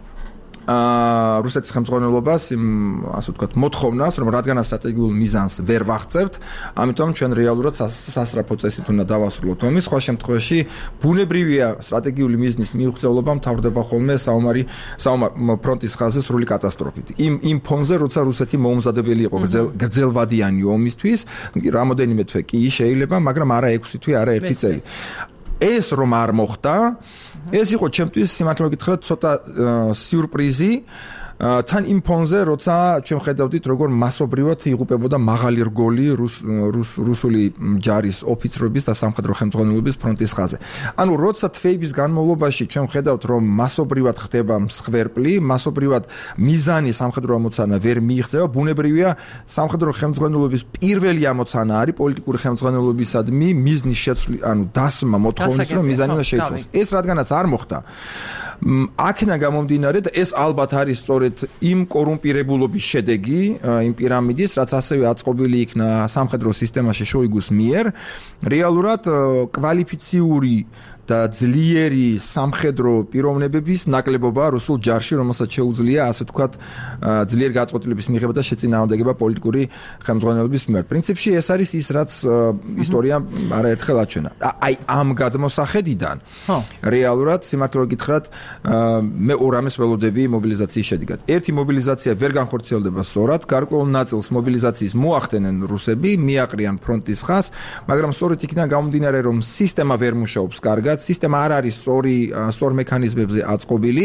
რუსეთის ხელმძღვანელობას იმ ასე ვთქვათ მოთხოვნას, რომ რადგან სტრატეგიულ მიზანს ვერ ვაღწევთ, ამიტომ ჩვენ რეალურად სასწრაფო წესით უნდა დავასრულოთ ომი. სხვა შემთხვევაში ბუნებრივია სტრატეგიული მიზნის მიუღწევლობა მთავრდება ხოლმე საომარი ფრონტის ხაზზე სრული კატასტროფით. იმ ფონზე, როცა რუსეთი მოუმზადებელი იყო გრძელვადიანი ომისთვის, რამოდენიმე თვე კი შეიძლება, მაგრამ არა 6 თვე, არა 1 წელი. ეს რომ არ მოხდა, ეს იყო ჩემთვის სიმართლე გითხრათ ცოტა სიურპრიზი. თან იმ ფონზე, როცა ჩვენ ხედავდით, როგორ მასობრივად იღუპებოდა მაღალი რგოლი რუსული ჯარის ოფიცრების და სამხედრო ხელმძღვანელობის ფრონტის ხაზზე. ანუ როცა თვეების განმავლობაში ჩვენ ხედავთ, რომ მასობრივად ხდება მსხვერპლი, მასობრივად მიზანი სამხედრო ამოცანა ვერ მიიღწევა, ბუნებრივია სამხედრო ხელმძღვანელობის პირველი ამოცანა არის პოლიტიკური ხელმძღვანელობისადმი მიზნის შეცვლა, ანუ დასმა მოთხოვნის, რომ მიზანი უნდა შეიცვალოს. ეს რადგანაც არ მოხდა, აქედან გამომდინარე და ეს ალბათ არის სწორედ იმ კორუმპირებულობის შედეგი, იმ პირამიდის, რაც ასევე აწყობილი იქნა სამხედრო სისტემაში შოიგუს მიერ, რეალურად კვალიფიციური და ძლიერი სამხედრო პიროვნებების ნაკლებობა რუსულ ჯარში, რომელსაც შეუძლია ასე ვთქვათ ძლიერ გაწყვეტილების მიღება და შეწინააღმდეგება პოლიტიკური ხელმძღვანელობის მიმართ. პრინციპში ეს არის ის, რაც ისტორიამ არაერთხელ აჩვენა. აი ამ გადმოსახედიდან რეალურად სიმართლე გითხრათ, მე ორ ამას ველოდები მობილიზაციის შედეგად. ერთი მობილიზაცია ვერ განხორციელდება სწორად, გარკვეულ ნაწილს მობილიზაციის მოახდენენ რუსები, მიაყრიან ფრონტის ხაზს, მაგრამ სწორედ იქიდან გამომდინარე, რომ სისტემა ვერ მუშაობს კარგად, სისტემა არ არის სწორ მექანიზმებზე აწყობილი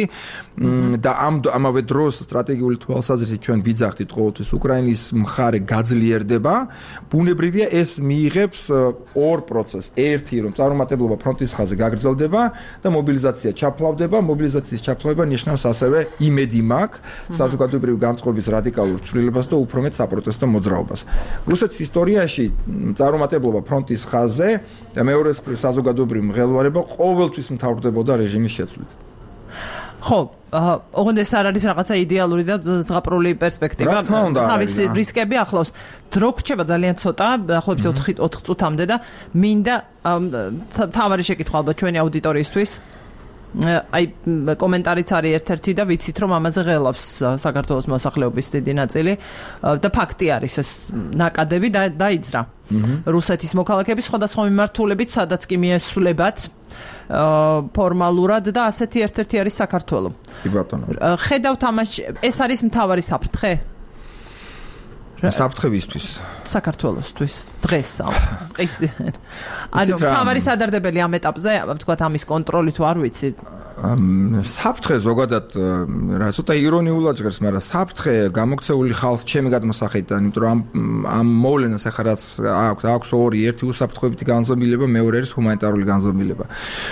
და ამავე დროს სტრატეგიული თვალსაზრისით ჩვენ ვიძახდით ყოველთვის უკრაინის მხარე გაძლიერდება, ბუნებრივია ეს მიიღებს ორ პროცესს. ერთი, რომ წარუმატებლობა ფრონტის ხაზზე გაგრძელდება და მობილიზაცია ჩაფლავდება, მობილიზაციის ჩაფლავება ნიშნავს ასევე იმედი მაქვს საზოგადოებრივი განწყობის რადიკალურ ცვლილებას და უფრო მეტ საპროტესტო მოძრაობას. რუსეთის ისტორიაში წარუმატებლობა ფრონტის ხაზზე და მეორე საზოგადოებრივი მღელვარება ყოველთვის მთავრდებოდა რეჟიმის შეცვლით. ხო, ოღონდ ეს არ არის რაღაცა იდეალური და ზღაპრული პერსპექტივა. თავის რისკები ახლავს. დრო გრჩება ძალიან ცოტა, დაახლოებით 4 წუთამდე და მინდა თავარი შეკითხვა ალბათ ჩვენი აუდიტორიისთვის. აი კომენტარიც არის ერთ-ერთი და ვიცით რომ ამაზე ღელავს საქართველოს მოსახლეობის დიდი ნაწილი და ფაქტი არის ეს ნაკადები დაიძრა რუსეთის მოქალაქეების სხვადასხვა მიმართულებით, სადაც კი მიესვლებათ ფორმალურად და ასეთი ერთ-ერთი არის საქართველო. კი ბატონო. ხედავთ ამაში, ეს არის მთავარი საფრთხე? საფრთხებისთვის. საქართველოსთვის დღეს ანუ თავარი სადარდებელი ამ ეტაპზე, ვთქვათ, ამის კონტროლი თუ არ ვიცი. საფრთხე ზოგადად რა ცოტა ირონიულად ჟღერს, მაგრამ საფრთხე გამოქცეული ხალხ ჩემი გადმოსახედიდან, იმიტომ რომ ამ მოვლენას ახლა რაც აქვს ორი, ერთი უსაფრთხოებითი განზომილება, მეორე არის ჰუმანიტარული განზომილება.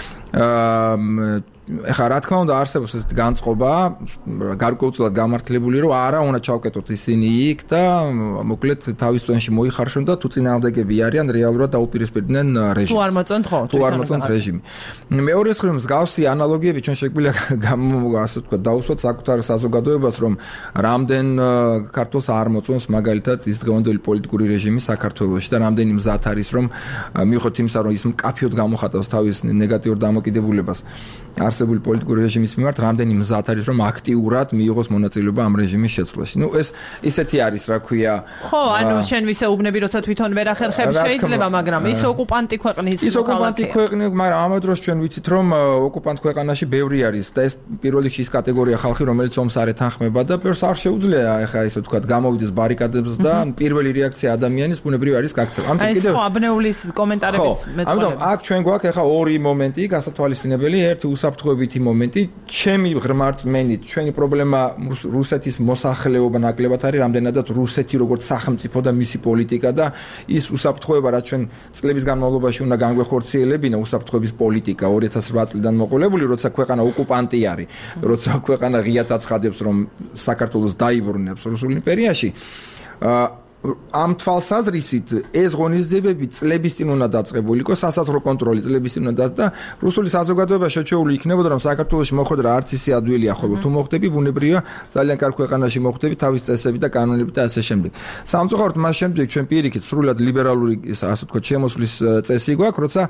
ეხლა რა თქმა უნდა არსებობს ეს განწყობა გარკვეულწილად გამართლებული, რომ არა უნდა ჩავკეტოთ ისინი იქ და მოკლედ თავის წონში მოიხარშონ და თუ წინააღმდეგები არიან რეალურად დაუპირისპირდნენ რეჟიმს. თუ არ მოწონთ ხო? თუ არ მოწონთ რეჟიმი. მეორე მხრივ მსგავსი ანალოგიები ჩვენ შეგვიძლია ასე ვთქვათ დაუსვათ საკუთარ საზოგადოებას, რომ რამდენ ქართულს არ მოწონს მაგალითად ის დღევანდელი პოლიტიკური რეჟიმი საქართველოში და რამდენი მზად არის რომ მიუხედავად იმისა, რომ ის მკაფიოდ გამოხატავს თავის ნეგატიურ დამოკიდებულებას არსებული პოლიტიკური რეჟიმის მიმართ რამდენი მზად არის რომ აქტიურად მიიღოს მონაწილეობა ამ რეჟიმის შეცვლაში. ნუ ეს ისეთი არის, რა ქვია. ხო, ანუ შენ ვისეუბნები, როცა თვითონ ვერ ახერხებს შეიძლება, მაგრამ ის ოკუპანტი ქვეყნის ის ოკუპანტი ქვეყნი, მაგრამ ამ დროს ჩვენ ვიცით რომ ოკუპანტ ქვეყანაში ბევრი არის და ეს პირველ რიგში ის კატეგორია ხალხი, რომელიც ომს არ ეთანხმება და ბევრს არ შეუძლია ახლა ისე ვთქვათ გამოვიდეს ბარიკადებს და პირველი რეაქცია ადამიანის ბუნებრივი არის გაქცევა. ამიტომ კიდევ ხო აბნეულის კომენტარებიც მეტყველება. ამიტომ აქ ჩვენ გვაქვს ახლა ორი მომენტი გასათვალისწინებელი, ერთი უსაფრთხოებითი მომენტი, ჩემი ღრმა რწმენით, ჩვენი პრობლემა რუსეთის მოსახლეობა ნაკლებად არის, რამდენადაც რუსეთი როგორც სახელმწიფო და მისი პოლიტიკა და ის უსაფრთხოება, რაც ჩვენ წლების განმავლობაში უნდა განგვეხორციელებინა, უსაფრთხოების პოლიტიკა 2008 წლიდან მოყოლებული, როცა ქვეყანა ოკუპანტი არის, როცა ქვეყანა ღიად აცხადებს, რომ საქართველოს დაიბრუნებს რუსულ იმპერიაში. ამ თვალსაზრისით ეს ღონისძიებები წლების წინ უნდა დაწყებული იყოს, სასაზღვრო კონტროლი წლების წინ უნდა და რუსული საზოგადოება შეჩეული იქნებოდა, რომ საქართველოში მოხვედრა არც ისე ადვილია, ხო, თუ მოხდები, ბუნებრივია, ძალიან კარგ ქვეყანაში მოხდები თავის წესებით და კანონებით და ასე შემდეგ. სამწუხაროდ მას შემდეგ ჩვენ პირიქით სრულად ლიბერალური, ასე ვთქვათ, შემოსვლის წესი გვაქვს, როცა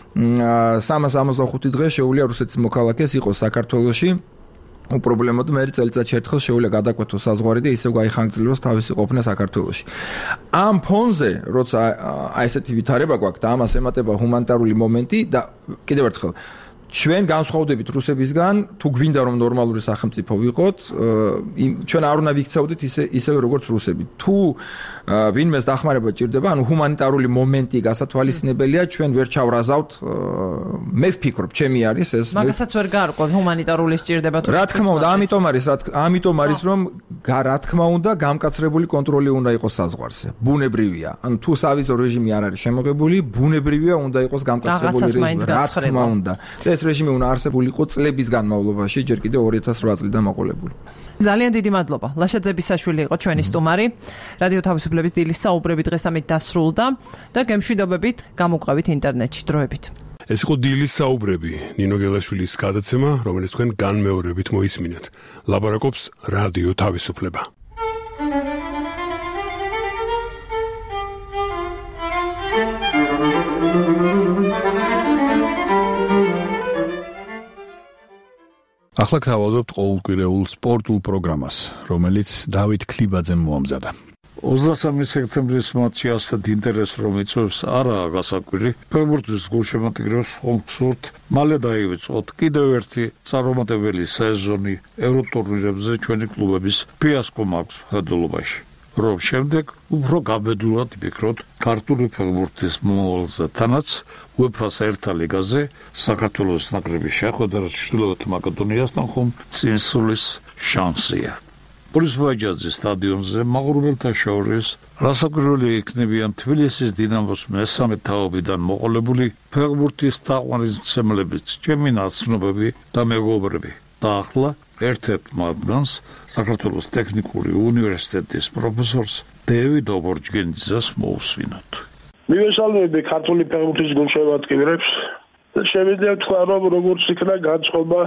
365 დღე შეუძლია რუსეთის მოქალაქეს იყოს საქართველოში. უპრობლემოდ მე წელიწადში ერთხელ შეუძლია გადაკვეთოს საზღვარი და ისევ გაიხანგრძლივოს თავისი ყოფნა საქართველოში. ამ ფონზე, როცა აი ესეთი ვითარება გვაქვს და ამას ემატება ჰუმანიტარული მომენტი და კიდევ ერთხელ ჩვენ განსხვავდებით რუსებისგან, თუ გვინდა რომ ნორმალური სახელმწიფო ვიყოთ, ჩვენ არ უნდა ვიქცეოდეთ ისევე როგორც რუსები. თუ ვინმეს დახმარება ჭირდება, ანუ ჰუმანიტარული მომენტი გასათვალისწინებელია, ჩვენ ვერ ჩავრაზავთ. მე ვფიქრობ, ჩემი არის ეს. მაგასაც ვერ გარკვევ ჰუმანიტარული სჭირდება თუ. რა თქმა უნდა, ამიტომ არის რომ რა თქმა უნდა გამკაცრებული კონტროლი უნდა იყოს საზღვარზე. ბუნებრივია. ანუ თუ სავიზო რეჟიმი არ არის შემოღებული, ბუნებრივია უნდა იყოს გამკაცრებული რეჟიმი. რა თქმა უნდა. ეს რეჟიმი უნდა არსებულიყო წლების განმავლობაში, ჯერ კიდევ 2008 წლიდან მოყოლებული. ძალიან დიდი მადლობა. ლაშა ძებისაშვილი იყო ჩვენი სტუმარი. რადიო თავისუფლების დილის საუბრები დღეს ამით დასრულდა და გემშვიდობებით გამოგვყავით ინტერნეტში დროებით. ეს იყო დილის საუბრები, ნინო გელაშვილის გადაცემა, რომელიც თქვენ განმეორებით მოისმინეთ. ლაპარაკობს რადიო თავისუფლება. ახლა გავაზობთ ყოველკვირეულ სპორტულ პროგრამას, რომელიც დავით ქლიბაძემ მოამზადა. 23 სექტემბრის მატჩი ასეთ ინტერესს რომ იწვევს არაა გასაკვირი. ფეხბურთის გულშემატკივრებს ხომ მალე დაივიწყოთ კიდევ ერთი წარუმატებელი სეზონი ევროტურნირებზე ჩვენი კლუბების ფიასკო მაქვს მხედველობაში. რომ შემდეგ უფრო გაბედულად ვფიქროთ ქართული ფეხბურთის მომავალზე, თანაც UEFA-ს ერთა ლიგაზე საქართველოს ნაკრების შეხვედრა ჩრდილოეთ მაკედონიასთან ხომ წინსვლის შანსია. ბორის ვაჯაძის სტადიონზე მაყურებელთა შორის რასაკვირველი იქნებიან თბილისის დინამოს მესამე თაობიდან მოყოლებული ფეხბურთის თაყვანისმცემლების ჩემი ნაცნობები და მეგობრები. და ახლა ერთ-ერთ მათგანს საქართველოს ტექნიკური უნივერსიტეტის პროფესორს დევიდ ობორჯგენიძეს მოусვინოთ. მივესალმები ქართული ფეხბურთის გულშემატკივრებს და შემიძლია თქვა რომ როგორც იქნა განწყობა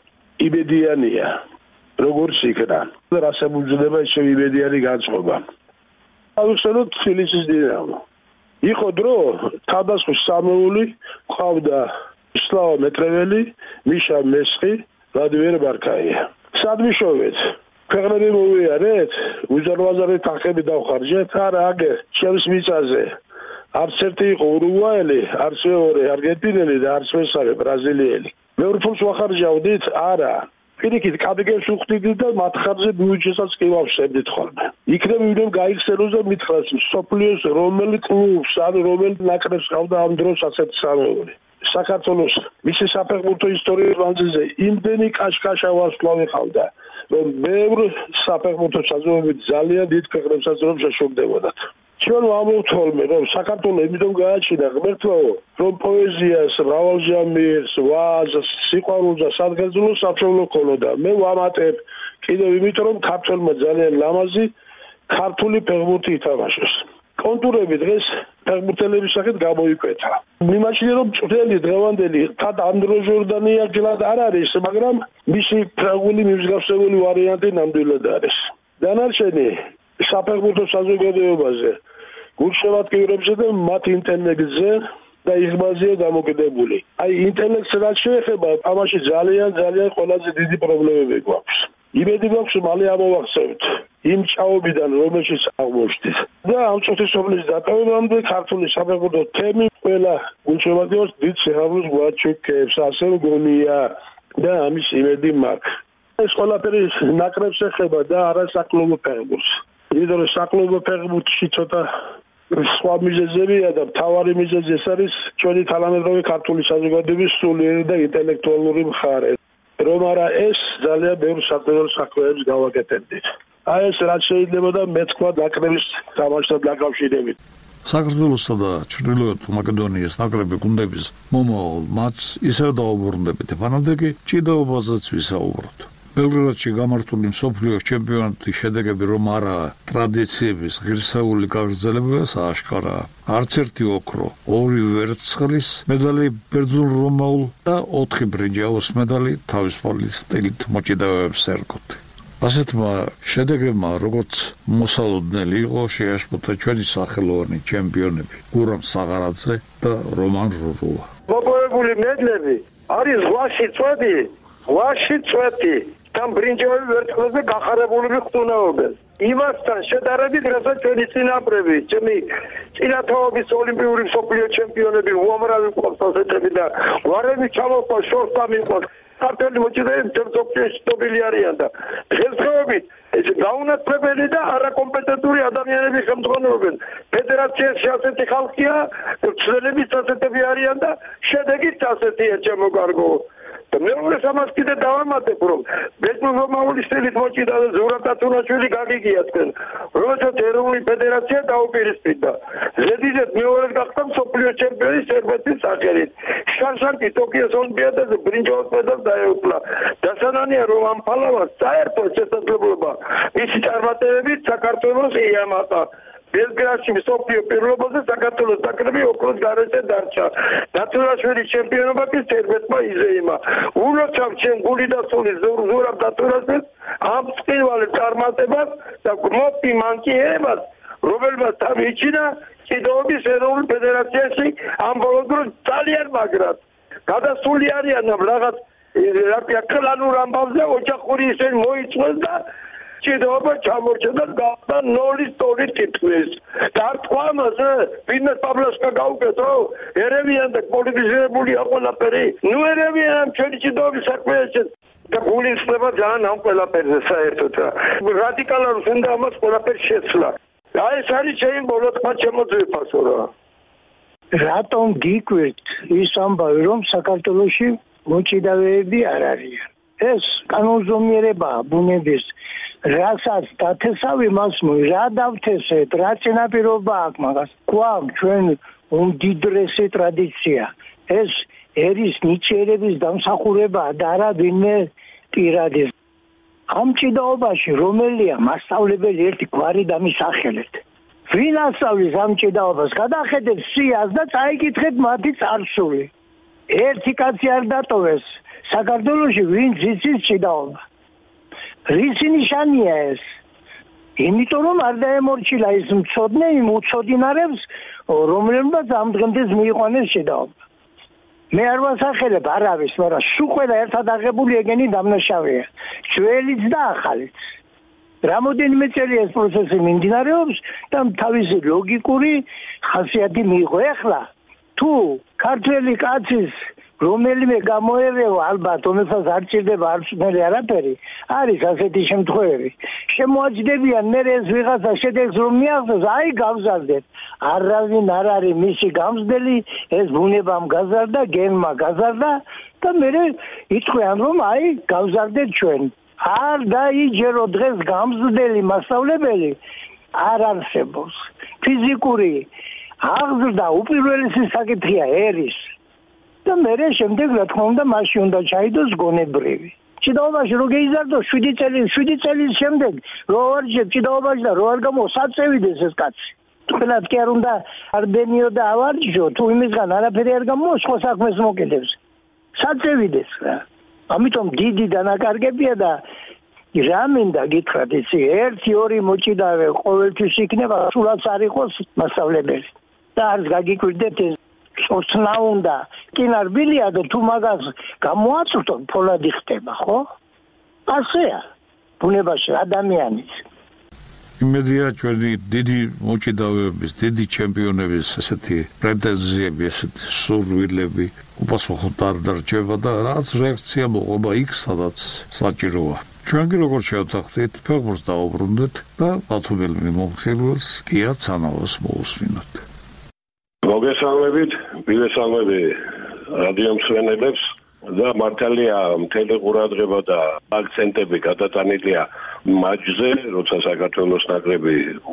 იმედიანია. როგორც იქნა რასებუძნება ისე იმედიანი განწყობა. ავიხსენოთ თბილისის დინამო. იყო დრო თავდასხმის სამეული ყავდა სლავა მეტრეველი, მიშა მესხი, ვლადიმერ ბარკაია. სად მიშოვეთ? ქვეყნები მოვიარეთ, უზარმაზარი თანხები დავხარჯეთ, არა აგე ჩემს მიწაზე. არც ერთი იყო ურუგვაელი, არც მეორე არგენტინელი და არც მესამე ბრაზილიელი. მეორე ფულს ვახარჯავდით? არა. პირიქით კაბიგებს უხდიდით და მათ ხარჯზე ბიუჯეტსაც კი ვავსებდით ხოლმე. იქნებ ვინმე გაიხსენოს და მითხრას სოფლიოს რომელი კლუბს ან რომელი ნაკრებს ყავდა ამ დროს ასეთი სამეული. საქართველოს მისი საფეხბურთო ისტორიის მანძილზე იმდენი კაშკაშა ვარსკვლავი ყავდა, რომ ბევრ საფეხბურთო საზოგადოებრივ ძალიან დიდ ქვეყნებსაც რომ შეშუქდებოდათ. ჩვენ ვამბობთ ხოლმე, რომ საქართველოს იმითომ გააჩინა ღმერთმაო, რომ პოეზიას, მრავალჟამიერს, ვაზს, სიყვარულს და სადგერძულოს სამშობლო ქონოდა. მე ვამატებ კიდევ იმიტომ, რომ ქართველმა ძალიან ლამაზი ქართული ფეხბურთი ითამაშეს. კონტურები დღეს ფეხბურთელების სახით გამოიკვეთა. მიმაჩნია რომ წვრილი დღევანდელი თად ანდროჟორდანი აღგლად არ არის, მაგრამ მისი ფრანგული მიმსგავსებული ვარიანტი ნამდვილად არის. დანარჩენი საფეხბურთო საზოგადოებაზე, გულშემატკივრებზე და მათ ინტერნეტზე და იღბაზია დამოკიდებული. აი ინტელექტს რაც შეეხება, ამაში ძალიან ყველაზე დიდი პრობლემები გვაქვს. იმედი გვაქვს, მალე ამოვახსენებთ იმ ჭაობიდან, რომელშიც აღმოჩნდით. და ამ წუთისოფლის დაკავებამდე ქართული საფეხბურთო თემი ყველა გულშემატკივრს დიდ სიხარულს გვაჩვენებს, ასე მგონია და ამის იმედი მაქვს. ეს ყველაფერი ნაკრებს ეხება და არა საკლუბო ფეხბურთს. იმიტომ რომ საკლუბო ფეხბურთში ცოტა სხვა მიზეზებია და მთავარი მიზეზი ეს არის ჩვენი თანამედროვე ქართული საზოგადოების სულიერი და ინტელექტუალური მხარე. რომ არა ეს ძალიან ბევრ საქმეებს საქმეებს გავაკეთებდით. აი ეს რაც შეიძლება და მე თქვა ნაკრების თამაშთან დაკავშირებით. საქართველოსა და ჩრდილოეთ მაკედონიის ნაკრები გუნდების მომავალ მატჩს ისევ დაუბრუნდებით. ფანადეგი ჭიდაობაზეც ვისაუბროთ. ბელგრადში გამართული მსოფლიოს ჩემპიონატის შედეგები რომ არაა ტრადიციების ღირსეული გაგრძელებაა სააშკარაა. არც ერთი ოქრო, 2 ვერცხლის მედალი ბერძნულ რომაულ და 4 ბრინჯაოს მედალი თავისუფალი სტილით მოჭიდავეებს ერგოთ. ასეთმა შედეგებმა როგორც მოსალოდნელი იყო შეაშფოთა ჩვენი სახელოვანი ჩემპიონები გურამ საღარაძე და რომან რურუა. მოპოვებული მედლები არის ზღვაში წვეთი там ბრინჯაოს ვერცხლზე გახარებული ხტუნაობენ. იმასთან შედარებით, რასაც ჩვენი წინაპრები, ჩემი წინათაობის ოლიმპიური მსოფლიო ჩემპიონები უამრავი ყოფს ასეთები და ვარები ჩამოყვა შორს ამიყვა. ქართული მოჭიდეები მსოფლიოში ცნობილი არიან და დღესდღეობით ეს გაუნათლებელი და არაკომპეტენტური ადამიანები ხელმძღვანელობენ. ფედერაციაში ასეთი ხალხია, ცვლილებიც ასეთები არიან და შედეგიც ასეთია ჩემოგარგო. მეორე სამას კიდე დავამატებ, რომ ბერძნულ რომაული სტილით მოჭიდავე ზურაბ დათუნაშვილი გაგიგიათკენ, რომელსაც ეროვნული ფედერაცია დაუპირისპირდა. ზედიზედ მეორედ გახდა მსოფლიო ჩემპიონი სერბეთის სახელით. შანშანკი ტოკიოს ოლიმპიადაზე ბრინჯაოს მედალს დაეუფლა. დასანანია, რომ ამ ფალავას საერთო შესაძლებლობა მისი წარმატებებით საქართველოს იამაყა. ბელგრადში მსოფლიო პირველობაზე საქართველოს ნაკრები ოქროს გარეშე დარჩა. დათუნაშვილის ჩემპიონობა კი სერბეთმა იზეიმა. ულოცავ ჩემ გული და სული ზურაბ დათუნაშვილს ამ წინვალე წარმატებას და გმობი მანკიერებას, რომელმაც დამიჩინა ჭიდაობის ეროვნულ ფედერაციაში ამ ბოლო დროს ძალიან მაგრად. გადასული არიან ამ რაღაც კლანურ ამბავზე, ოჯახური ისინი მოიწყვეს და ჭიდაობა ჩამორჩა და 0-ის ტოლი ტიტულის. და თქვა ამაზე, ვინმე პაბლოსკა გაუკეთო, ერევიან და პოლიტიზირებულია ყველაფერი. ნუ ერევიან ჩვენი ჭიდაობის საქმეებში და გულისხმება ძალიან ამ ყველაფერზე საერთოდ. რადიკალურს უნდა ამას ყველაფერს შეცვლა. აი ეს არის ჩემი ბოლო თქვა შემოძვიფასო რა. რატომ გიკვირთ ის ამბავი, რომ საქართველოში მოჭიდავეები არ არიან? ეს კანონზომიერებაა ბუნების. რასაც დათესავი მას რა დავთესეთ, რა წინაპირობა აქვს მაგას. გვაქვს ჩვენ უმდიდრესი ტრადიცია. ეს ერის ნიჭიერების დამსახურებაა და არა ვინმე პირადი. ამ ჭიდაობაში რომელია მასწავლებელი ერთი გვარი დამისახელეთ. ვინ ასწავლის ამ ჭიდაობას? გადახედეთ სიას და წაიკითხეთ მათი წარსული. ერთი კაცი არ დატოვეს საქართველოში ვინც იცის ჭიდაობა. რისი ნიშანია ეს? იმიტომ რომ არ დაემორჩილა ის მწოდნე იმ უცოდინარებს, რომლებმაც ამ დღემდე მიიყვანეს ჭიდაობა. მე არ ვასახელებ არავის, მაგრამ სულ ყველა ერთად აღებული ეგენი დამნაშავეა. ძველიც და ახალიც. რამოდენიმე წელი ეს პროცესი მიმდინარეობს და თავისი ლოგიკური ხასიათი მიიღო. ეხლა თუ ქართველი კაცის რომელიმე გამოერევა ალბათ რომელსაც არ ჭირდება არცნელი არაფერი, არის ასეთი შემთხვევები. შემოაჯდებიან მე ეს ვიღაცა შედეგს რომ მიაღწევს, აი გავზარდეთ. არავინ არ არის მისი გამზდელი, ეს ბუნებამ გაზარდა, გენმა გაზარდა და მე იტყვიან რომ აი გავზარდეთ ჩვენ. არ დაიჯერო დღეს გამზდელი მასწავლებელი არ არსებობს. ფიზიკური აღზრდა უპირველესი საკითხია ერის. და მე შემდეგ რა თქმა უნდა მასში უნდა ჩაიდოს გონებრივი. ჭიდაობაში რო გეიზარდო 7 წელის შემდეგ რო ვარჯებ ჭიდაობაში და რო არ გამოსაწევიდეს ეს კაცი. თქვენად კი არ უნდა არდენიო და ავარჯო, თუ იმისგან არაფერი არ გამოვა სხვა საქმეს მოკიდებს. საწევიდეს რა. ამიტომ დიდი დანაკარგებია და რა მინდა გითხრათ იცი, 1-2 მოჭიდავე ყოველთვის იქნება, სულაც არ იყოს მასწავლებელი. და არც გაგიკვირდეთ ეს ოცნა უნდა. კინარბილია და თუ მაგას გამოაწვდო ფოლადი ხდება, ხო? ასეა. ბუნებაში ადამიანის იმედია ჩვენი დიდი მოჭიდავეების, დიდი ჩემპიონების ესეთი პრეტენზიები, ესეთი სურვილები უპასუხოდ არ დარჩება და რაც რეაქცია მოყვება იქ, სადაც საჭიროა. ჩვენ კი როგორც შევთანხმდით, ფეხბურთს დაუბრუნდეთ და ბათუმელ მიმოხილველს გია ცანავას მოусმინოთ. მოგესალმებით, მივესალმები რადიო მსმენელებს და მართალია მთელი ყურადღება და აქცენტები გადატანილია მატჩზე, როცა საქართველოს ნაკრები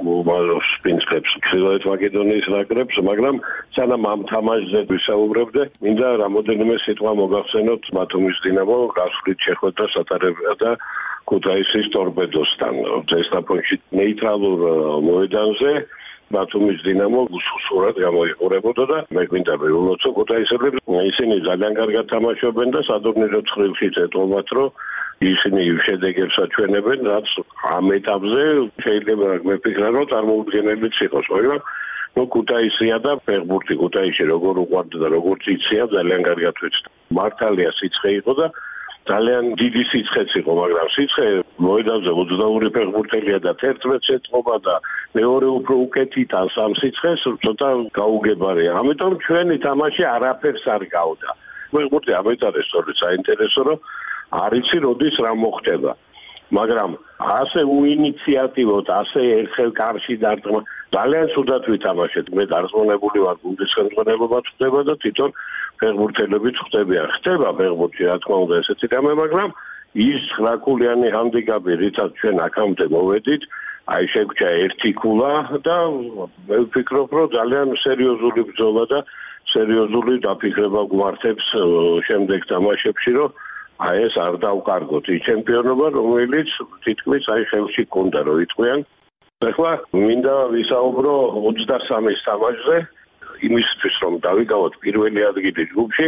სპინცხებს ჩრდილოეთ მაკედონიის ნაკრებს, მაგრამ სანამ ამ თამაშზე ვისაუბრებდე, მინდა რამოდენიმე სიტყვა მოგახსენოთ ბათუმის დინამო გასვლით შეხვედრას ატარებდა და ქუთაისის ტორპედოსთან. ზესტაფონში ნეიტრალურ მოედანზე ბათუმის დინამო უსურვად გამოიყურებოდა და მე გვინდა ვეულოცო ქუთაისელებს ისინი ძალიან კარგად თამაშობენ და სადურნირო ცხრილშიც ეტყობათ, რომ ისინი შედეგებს აჩვენებენ, რაც ამ ეტაპზე შეიძლება მეფიქრა, რომ წარმოუდგენელიც იყოს, მაგრამ ქუთაისია და ფეხბურთი ქუთაისში როგორ უყვარდა და როგორ იცია ძალიან კარგად ვიცით. მართალია სიცხე იყო და ძალიან დიდი სიცხეც იყო, მაგრამ სიცხე მოედანზე 22 ფეხბურთელია და 11 ეთყობა და მეორე უფრო უკეთით ას ამ სიცხეს ცოტა გაუგებარია. ამიტომ ჩვენი თამაში არაფერს არ გავდა. ფეხბურთი ამით არის სწორედ საინტერესო, რომ არ იცი როდის რა მოხდება. მაგრამ ასე უინიციატივოთ, ასე ერთხელ კარში დარტყმა ძალიან ცუდად ვითამაშეთ. მე დარწმუნებული ვარ, გუნდის ხელმძღვანელობა ხდება და თვითონ ფეხბურთელებიც ხდებიან. ხდება ფეხბურთში, რა თქმა უნდა, ესეთი რამე, მაგრამ ის 9 ქულიანი ჰანდიკაპი, რითაც ჩვენ აქამდე მოვედით, აი შეგვჭა 1 ქულა და მე ვფიქრობ, რომ ძალიან სერიოზული ბრძოლა და სერიოზული დაფიქრება გვართებს შემდეგ თამაშებში, რომ აი ეს არ დავკარგოთ ის ჩემპიონობა, რომელიც თითქმის აი ხელში გქონდა, რომ იტყვიან. ახლა მინდა ვისაუბრო 23-ის თამაშზე, იმისთვის რომ დავიკავოთ პირველი ადგილი ჯგუფში,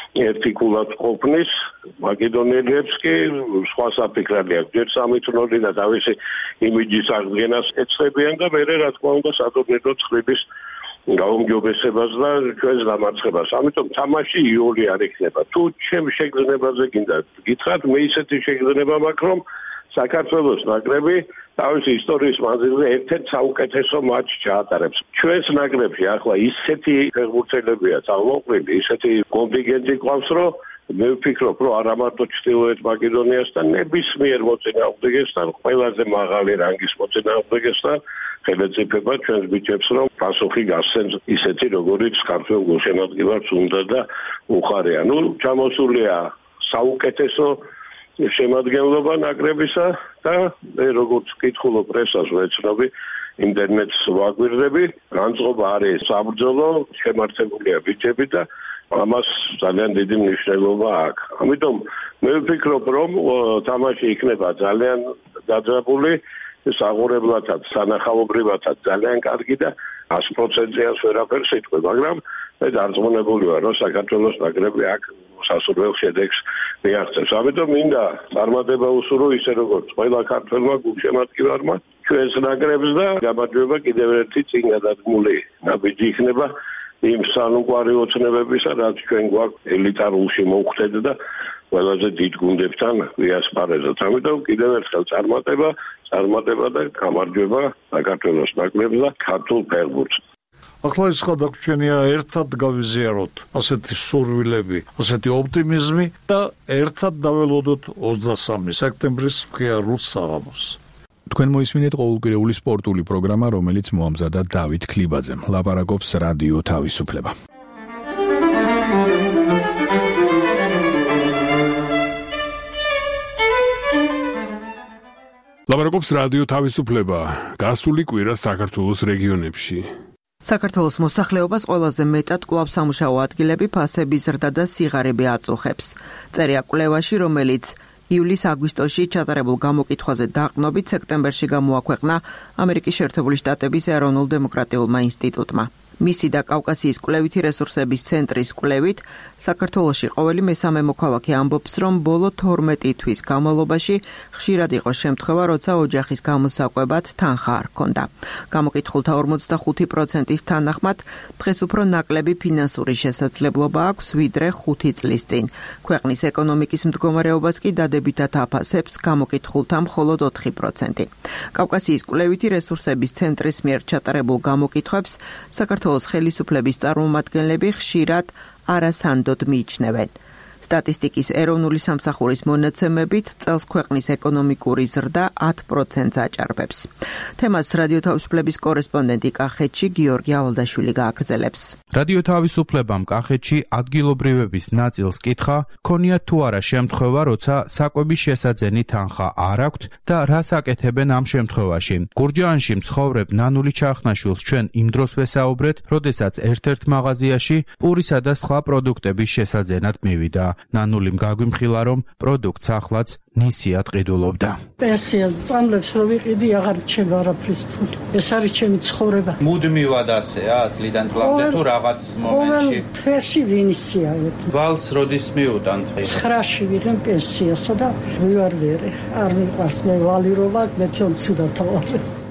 1 ქულაც ყოფნის, მაკედონელებს კი სხვა საფიქრები აქვს. ჯერ 3-0 და თავისი იმიჯის აღდგენას ეცდებიან და მერე რა თქმა უნდა სადურნირო ცხრილის გაუმჯობესებას და ჩვენს დამარცხებას. ამიტომ თამაში იოლი არ იქნება. თუ ჩემ შეგრძნებაზე გინდა გითხრათ, მე ისეთი შეგრძნება მაქვს, რომ საქართველოს ნაკრები თავისი ისტორიის მანძილზე ერთ-ერთ საუკეთესო მატჩს ჩაატარებს. ჩვენს ნაკრებში ახლა ისეთი ფეხბურთელებია წარმოყვილი, ისეთი კონტინგენტი ყავს, რომ მე ვფიქრობ, რომ არა მარტო ჩრდილოეთ მაკედონიასთან, ნებისმიერ მოწინააღმდეგესთან, ყველაზე მაღალი რანგის მოწინააღმდეგესთან ხელეწიფება ჩვენს ბიჭებს, რომ პასუხი გასცემს ისეთი, როგორიც ქართველ გულშემატკივარს უნდა და უხარია. ჩამოსულია საუკეთესო შემადგენლობა ნაკრებისა და მე როგორც ვკითხულობ პრესას ვეცნობი, ინტერნეტს ვაგვირდები, განწყობა არის საბრძოლო, შემართებულია ბიჭები და ამას ძალიან დიდი მნიშვნელობა აქვს. ამიტომ მე ვფიქრობ, რომ თამაში იქნება ძალიან დაძაბული, საღურებლათაც, სანახაობრივათაც ძალიან კარგი და 100%-იან ვერაფერს იტყვი, მაგრამ მე დარწმუნებული ვარ, რომ საქართველოს ნაკრები აქ სასურველ შედეგს მიაღწევს. ამიტომ მინდა წარმატება უსურვო ისე როგორც ყველა ქართველმა გულშემატკივარმა ჩვენს ნაკრებს და გამარჯვება კიდევ ერთი წინ გადადგმული ნაბიჯი იქნება იმ სანუკვარი ოცნებებისა, რაც ჩვენ გვაქვს ელიტარულში მოვხვდეთ და ყველაზე დიდ გუნდებთან ვიასპარეზოთ. ამიტომ კიდევ ერთხელ წარმატება და გამარჯვება საქართველოს ნაკრებს და ქართულ ფეხბურთს. ახლა ის გადაგვრჩენია ერთად გავიზიაროთ ასეთი სურვილები, ასეთი ოპტიმიზმი და ერთად დაველოდოთ 23 სექტემბრის მხიარულ საღამოს. თქვენ მოისმინეთ ყოველკვირეული სპორტული პროგრამა, რომელიც მოამზადა დავით ქლიბაძემ. ლაპარაკობს რადიო თავისუფლება. ლაპარაკობს რადიო თავისუფლება. გასული კვირა საქართველოს რეგიონებში. საქართველოს მოსახლეობას ყველაზე მეტად კვლავ სამუშაო ადგილები, ფასების ზრდა და სიღარიბე აწუხებს. წერია კვლევაში, რომელიც ივლის-აგვისტოში ჩატარებულ გამოკითხვაზე დაყრდნობით სექტემბერში გამოაქვეყნა ამერიკის შეერთებული შტატების ეროვნულ დემოკრატიულმა ინსტიტუტმა. მისი და კავკასიის კვლევითი რესურსების ცენტრის კვლევით, საქართველოში ყოველი მესამე მოქალაქე ამბობს, რომ ბოლო 12 თვის განმავლობაში ხშირად იყო შემთხვევა, როცა ოჯახის გამოსაკვებად თანხა არ ჰქონდა. გამოკითხულთა 45%-ის თანახმად, დღეს უფრო ნაკლები ფინანსური შესაძლებლობა აქვს, ვიდრე 5 წლის წინ. ქვეყნის ეკონომიკის მდგომარეობას კი დადებითად აფასებს გამოკითხულთა მხოლოდ 4%. კავკასიის კვლევითი რესურსების ცენტრის მიერ ჩატარებულ გამოკითხვებს საქართველოს ხელისუფლების წარმომადგენლები ხშირად არასანდოდ მიიჩნევენ. სტატისტიკის ეროვნული სამსახურის მონაცემებით წელს ქვეყნის ეკონომიკური ზრდა 10%-ს აჭარბებს. თემას რადიო თავისუფლების კორესპონდენტი კახეთში გიორგი ალადაშვილი გააგრძელებს. რადიო თავისუფლებამ კახეთში ადგილობრივების ნაწილს კითხა, ქონიათ თუ არა შემთხვევა, როცა საკვების შესაძენი თანხა არ აქვთ და რას აკეთებენ ამ შემთხვევაში. გურჯაანში მცხოვრებ ნანული ჩახნაშვილს ჩვენ იმ დროს ვესაუბრეთ, როდესაც ერთ-ერთ მაღაზიაში პურისა და სხვა პროდუქტების შესაძენად მივიდა. ნანულიმ გაგვიმხილა, რომ პროდუქტს ახლაც ნისიად ყიდულობდა. პენსია წამლებს რო ვიყიდი, აღარ რჩება არაფრის ფული. ეს არის ჩემი ცხოვრება. მუდმივად ასეა, წლიდან წლამდე თუ რაღაც მომენტში. თვეში ვინისია. ვალს როდის მიუტანთ? 9-ში ვიღებ პენსიასა და ვივარ ვერე. არ მიყვარს მე ვალი რო ვარ, მე თვითონ ცუდად ვარ.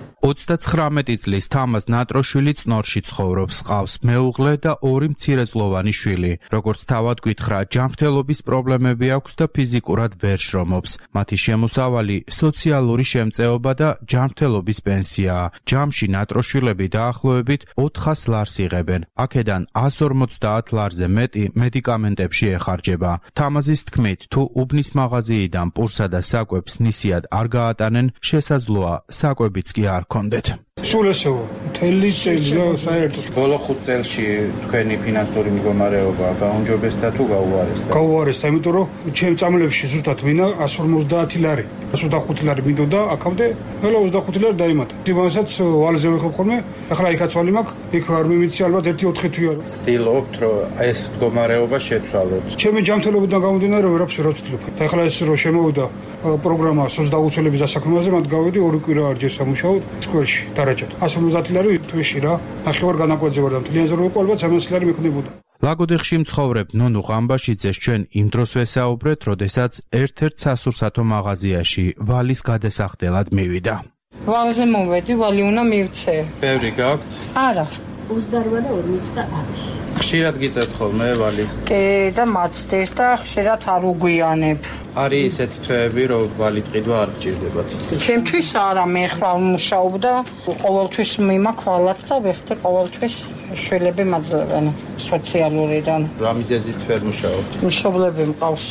39 წლის თამაზ ნატროშვილი წნორში ცხოვრობს, ყავს მეუღლე და 2 მცირეწლოვანი შვილი. როგორც თავად გითხრა, ჯანმრთელობის პრობლემები აქვს და ფიზიკურად ვერ შრომობს. მათი შემოსავალი სოციალური შემწეობა და ჯანმრთელობის პენსიაა. ჯამში ნატროშვილები დაახლოებით 400 ლარს იღებენ. აქედან 150 ლარზე მეტი მედიკამენტებში ეხარჯება. თამაზის თქმით, თუ უბნის მაღაზიიდან პურსა და საკვებს ნისიად არ გაატანენ, შესაძლოა საკვებიც კი არ კონდეთ. სულ ესეო, მთელი წელი და საერთოდ. ბოლო 5 წელში თქვენი ფინანსური მდგომარეობა გაუმჯობესდა თუ გაუარესდა? გაუარესდა, იმიტომ რომ ჩემ წამლებში ზუსტად მინდა 150 ლარი. 125 ლარი მინდოდა, აქამდე ყველა 25 ლარი დაიმატა. იმასაც ვალზე ვიხებ ხოლმე, ახლა იქაც ვალი მაქვს, იქ არ მიმიცი ალბათ 1-4 თვია. ვცდილობთ, რომ ეს მდგომარეობა შეცვალოთ. ჩემი ჯანმრთელობიდან გამომდინარე, რომ ვერაფერს არ ვცდილობ. და ახლა ეს რომ შემოვიდა პროგრამა სოციალურების დასაქმებაზე, მათ გავედი 2 კვირა არ ჯერ სამუშაოდ სკვერში დარაჯად. 150 ლარი თვეში რა. ნახევარ განაკვეთზე ვარ და მთლიან ზრდაზე ალბათ 300 ლარი მექნებოდა. ლაგოდეხში მცხოვრებ ნონუ ყამბაშიძეს ჩვენ იმ დროს ვესაუბრეთ, როდესაც ერთ-ერთ სასურსათო მაღაზიაში ვალის გადასახდელად მივიდა. ვალზე მოვედი, ვალი უნდა მივცე. ბევრი გაქვთ? არა, 28 და 50. ხშირად გიწევთ ხოლმე ვალის? და მაცდეს და ხშირად არ უგვიანებ. არის ისეთი თვეები, რომ ვალით ყიდვა არ გჭირდებათ? ჩემთვის არა, მე ხლა ვმუშაობ და ყოველთვის მიმაქვს ვალად და ვეხტე ყოველთვის შვილები მაძლევენ სოციალურიდან. რა მიზეზით ვერ მუშაობთ? მშობლები მყავს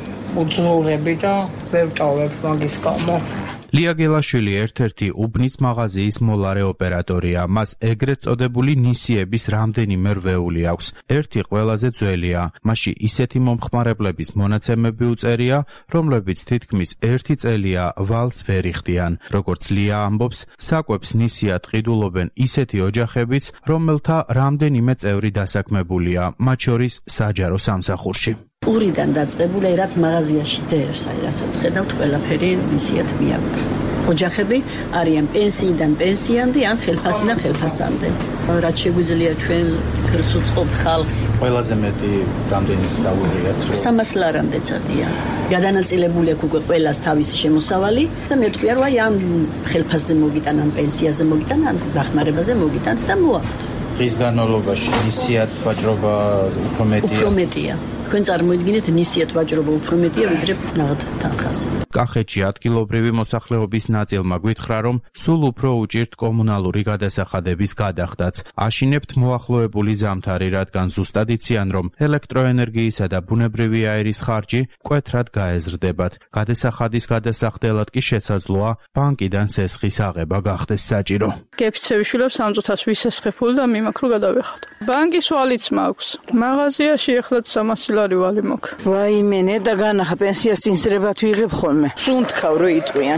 უძლურები და ვერ ვტოვებ მაგის გამო. ლია გელაშვილი ერთ-ერთი უბნის მაღაზიის მოლარე ოპერატორია. მას ეგრეთ წოდებული ნისიების რამდენიმე რვეული აქვს. ერთი ყველაზე ძველია. მასში ისეთი მომხმარებლების მონაცემები უწერია, რომლებიც თითქმის 1 წელია ვალს ვერ იხდიან. როგორც ლია ამბობს, საკვებს ნისიად ყიდულობენ ისეთი ოჯახებიც, რომელთა რამდენიმე წევრი დასაქმებულია, მათ შორის საჯარო სამსახურში. პურიდან დაწყებული, რაც მაღაზიაში დევს, რასაც ხედავთ, ყველაფერი ნისიად მიაქვს. ოჯახები არიან პენსიიდან პენსიამდე, ან ხელფასიდან ხელფასამდე. რაც შეგვიძლია ჩვენ ხელს უწყობთ ხალხს. ყველაზე მეტი რამდენი სწავლობიათ? 300 ლარამდე წადია. გადანაწილებული აქვს უკვე ყველას თავისი შემოსავალი და მე ვთქვი, რომ აი ამ ხელფასზე მოგიტან, ან პენსიაზე მოგიტან, ან დახმარებაზე მოგიტანთ და მოაქვთ. დღის განმავლობაში ნისიად ვაჭრობა უფრო მეტია. უფრო მეტია. თქვენ წარმოიდგინეთ, ნისიად ვაჭრობა უფრო მეტია ვიდრე ნაღდ თანხაზე. კახეთში ადგილობრივი მოსახლეობის ნაწილმა გვითხრა, რომ სულ უფრო უჭირთ კომუნალური გადასახადების გადახდაც. აშინებთ მოახლოებული ზამთარი, რადგან ზუსტად იციან, რომ ელექტროენერგიისა და ბუნებრივი აირის ხარჯი მკვეთრად გაეზრდებათ. გადასახადის გადასახდელად კი შესაძლოა ბანკიდან სესხის აღება გახდეს საჭირო. გეფიცები შვილებს სამწუთას ვისესხებ და მიმაქრო გადავეხოთ. ბანკის ვალიც მაქვს. მაღაზიაში ეხლაც 300 ლარი ვალი მაქვს. ვაიმე, და განახა პენსიას წინსრებად ვიღებ ხოლმე. სუნთქავ რო იტყვიან.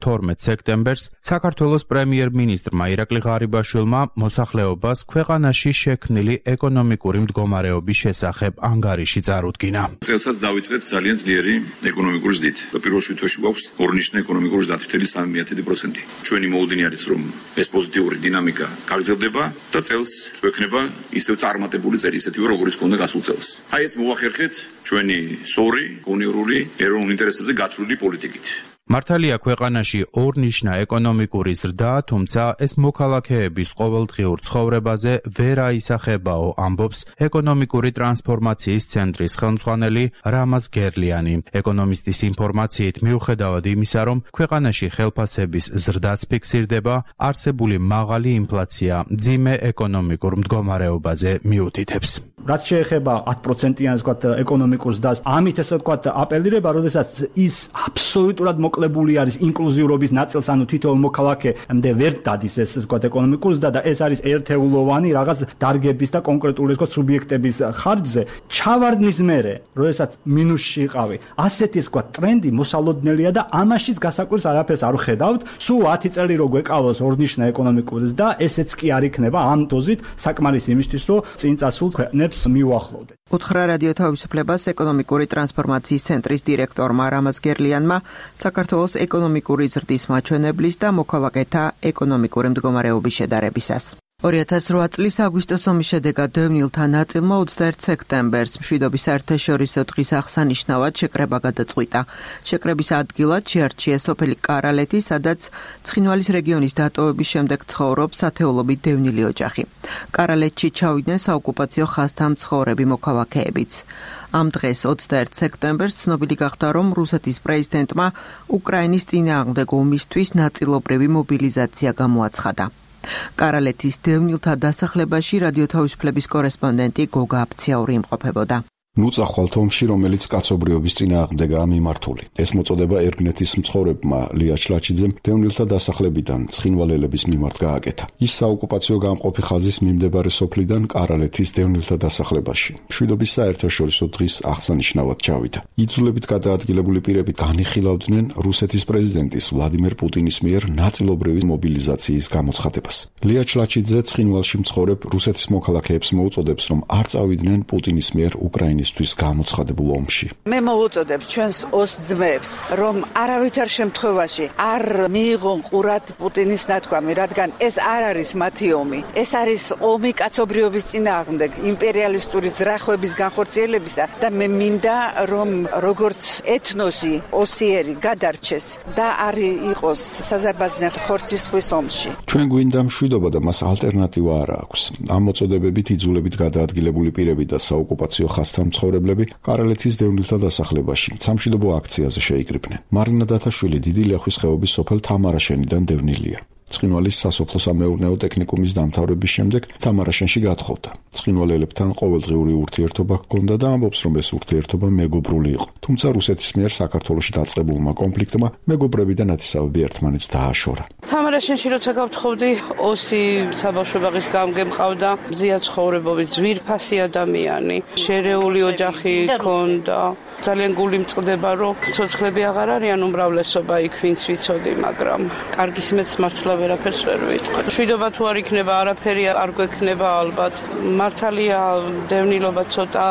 12 სექტემბერს საქართველოს პრემიერ-მინისტრმა ირაკლი ღარიბაშვილმა მოსახლეობას ქვეყანაში შექმნილი ეკონომიკური მდგომარეობის შესახებ ანგარიში წარუდგინა. წელსაც დავიწყეთ ძალიან ძლიერი ეკონომიკური ზრდით. პირველ თვეში გვაქვს ორნიშნე ეკონომიკური ზრდა 3.3%. ჩვენი მოლოდინი არის, რომ ეს პოზიტიური დინამიკა გაგრძელდება და წელს გვექნება ისევ წარმატებული წელი, ისეთივე როგორც ჰქონდა გასულ წელს. აი ეს მოვახერხეთ ჩვენი სორი, უნიორული, ეროვნულ ინტერესებზე გათვლილი პოლიტიკით. მართალია ქვეყანაში ორნიშნა ეკონომიკური ზრდა, თუმცა ეს მოქალაქეების ყოველდღიურ ცხოვრებაზე ვერ აისახებაო, ამბობს ეკონომიკური ტრანსფორმაციის ცენტრის ხელმძღვანელი რამაზ გერლიანი. ეკონომისტის ინფორმაციით, მიუხედავად იმისა, რომ ქვეყანაში ხელფასების ზრდაც ფიქსირდება, არსებული მაღალი ინფლაცია მძიმე ეკონომიკურ მდგომარეობაზე მიუთითებს. რაც შეეხება 10%-იან ეკონომიკურ ზრდას, ამით ესე ვთქვათ, აპელირება, როდესაც ის აბსოლუტურად მოკლებული არის ინკლუზიურობის ნაწილს, ანუ თითოეულ მოქალაქემდე ვერ დადის ეს ვთქვათ ეკონომიკურ ზრდა და ეს არის ერთეულოვანი რაღაც დარგების და კონკრეტული ვთქვათ სუბიექტების ხარჯზე. ჩავარდნის მერე, როდესაც მინუსში იყავი, ასეთი ვთქვათ ტრენდი მოსალოდნელია და ამაშიც გასაკვირს არაფერს არ ვხედავთ. სულ 10 წელი რო გვეკავოს ორნიშნა ეკონომიკური ზრდა, ესეც კი არ იქნება ამ დოზით საკმარისი იმისთვის, რომ წინ წასულ ქვეყნებს მიუახლოვდეთ. უთხრა რადიო თავისუფლებას ეკონომიკური ტრანსფორმაციის ცენტრის დირექტორმა რამაზ გერლიანმა საქართველოს ეკონომიკური ზრდის მაჩვენებლის და მოქალაქეთა ეკონომიკური მდგომარეობის შედარებისას. 2008 წლის აგვისტოს ომის შედეგად დევნილთა ნაწილმა 21 სექტემბერს მშვიდობის საერთაშორისო დღის აღსანიშნავად შეკრება გადაწყვიტა. შეკრების ადგილად შეარჩიეს სოფელი კარალეთი, სადაც ცხინვალის რეგიონის დატოვების შემდეგ ცხოვრობს ათეულობით დევნილი ოჯახი. კარალეთში ჩავიდნენ საოკუპაციო ხაზთა მცხოვრები მოქალაქეებიც. ამ დღეს 21 სექტემბერს ცნობილი გახდა, რომ რუსეთის პრეზიდენტმა უკრაინის წინააღმდეგ ომისთვის ნაწილობრივი მობილიზაცია გამოაცხადა. კარალეთის დევნილთა დასახლებაში რადიო თავისუფლების კორესპონდენტი გოგა აფციაური იმყოფებოდა. ნუწახვალთ ომში, რომელიც კაცობრიობის წინააღმდეგაა მიმართული. ეს მოწოდება ერგნეთის მცხოვრებმა ლია ჩლაჩიძემ დევნილთა დასახლებიდან ცხინვალელების მიმართ გააკეთა. ის საოკუპაციო გამყოფი ხაზის მიმდებარე სოფლიდან კარალეთის დევნილთა დასახლებაში მშვიდობის საერთაშორისო დღის აღსანიშნავად ჩავიდა. იძულებით გადაადგილებული პირები განიხილავდნენ რუსეთის პრეზიდენტის ვლადიმერ პუტინის მიერ ნაწილობრივი მობილიზაციის გამოცხადებას. ლია ჩლაჩიძე ცხინვალში მცხოვრებ რუსეთის მოქალაქეებს მოუწოდებს, რომ არ წავიდნენ პუტინის მიერ უკრაინის გამოცხადებულ ომში. მე მოვუწოდებ ჩვენს ოს ძმებს, რომ არავითარ შემთხვევაში არ მიიღონ ყურად პუტინის ნათქვამი, რადგან ეს არ არის მათი ომი. ეს არის ომი კაცობრიობის წინააღმდეგ, იმპერიალისტური ზრახვების განხორციელებისა და მე მინდა, რომ როგორც ეთნოსი ოსიერი გადარჩეს და არ იყოს საზარბაზნე ხორცისხვის ომში. ჩვენ გვინდა მშვიდობა და მას ალტერნატივა არ აქვს. ამ მოწოდებებით იძულებით გადაადგილებული პირები და საოკუპაციო ხაზთა მცხოვრებლები კარალეთის დევნილთა დასახლებაში სამშვიდობო აქციაზე შეიკრიბნენ. მარინა დათაშვილი დიდი ლიახვის ხეობის სოფელ თამარაშენიდან დევნილია. ცხინვალის სასოფლო-სამეურნეო ტექნიკუმის დამთავრების შემდეგ თამარაშენში გათხოვდა. ცხინვალელებთან ყოველდღიური ურთიერთობა ჰქონდა და ამბობს, რომ ეს ურთიერთობა მეგობრული იყო. თუმცა რუსეთის მიერ საქართველოში დაწყებულმა კონფლიქტმა მეგობრები და ნათესავები ერთმანეთს დააშორა. თამარაშენში როცა გავთხოვდი, ოსი საბავშვო ბაღის გამგე მყავდა, მზია ცხოვრებობით, ძვირფასი ადამიანი, შერეული ოჯახი ჰქონდა. ძალიან გული მწყდება, რომ ცოცხლები აღარ არიან უმრავლესობა იქ, ვინც ვიცოდი, მაგრამ კარგის მეც მართლა ვერაფერს ვერ ვიტყვი. მშვიდობა თუ არ იქნება, არაფერი არ გვექნება ალბათ. მართალია დევნილობა ცოტა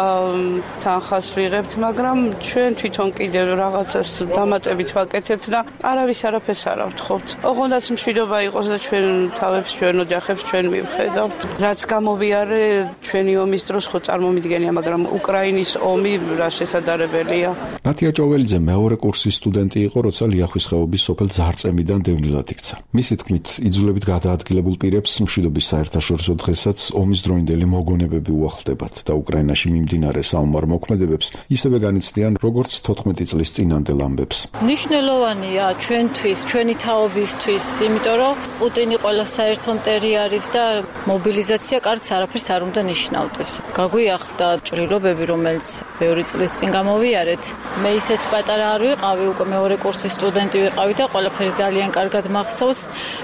თანხას ვიღებთ, მაგრამ ჩვენ თვითონ კიდევ რაღაცას დამატებით ვაკეთებთ და არავის არაფერს არ ავთხოვთ. ოღონდაც მშვიდობა იყოს და ჩვენ თავებს, ჩვენ ოჯახებს ჩვენ მივხედავთ. რაც გამოვიარე ჩვენი ომის დროს ხო წარმომიდგენია, მაგრამ უკრაინის ომი რა შესაძლებელია. ნათია ჭოველიძე მეორე კურსის სტუდენტი იყო, როცა ლიახვის ხეობის სოფელ ძარწემიდან დევნილად იქცა. მისი თქმით, იძულებით გადაადგილებულ პირებს მშვიდობის საერთაშორისო დღესაც ომის დროინდელი მოგონებები უახლდებათ და უკრაინაში მიმდინარე საომარ მოქმედებებს ისევე განიცდიან, როგორც 14 წლის წინანდელ ამბებს. ნიშნულოვანია ჩვენთვის, ჩვენი თაობისთვის, იმიტომ რომ პუტინი ყველა საერთო მტერი არის და მობილიზაცია კარგს არაფერს არ უნდა ნიშნავდეს. გაგვიახდა ჭრილობები, რომელიც ბევრი წლის წინ გამოვიარეთ. მე ისეთ პატარა არ ვიყავი, უკვე მეორე კურსის სტუდენტი ვიყავი და ყველაფერი ძალიან კარგად მახსოვს.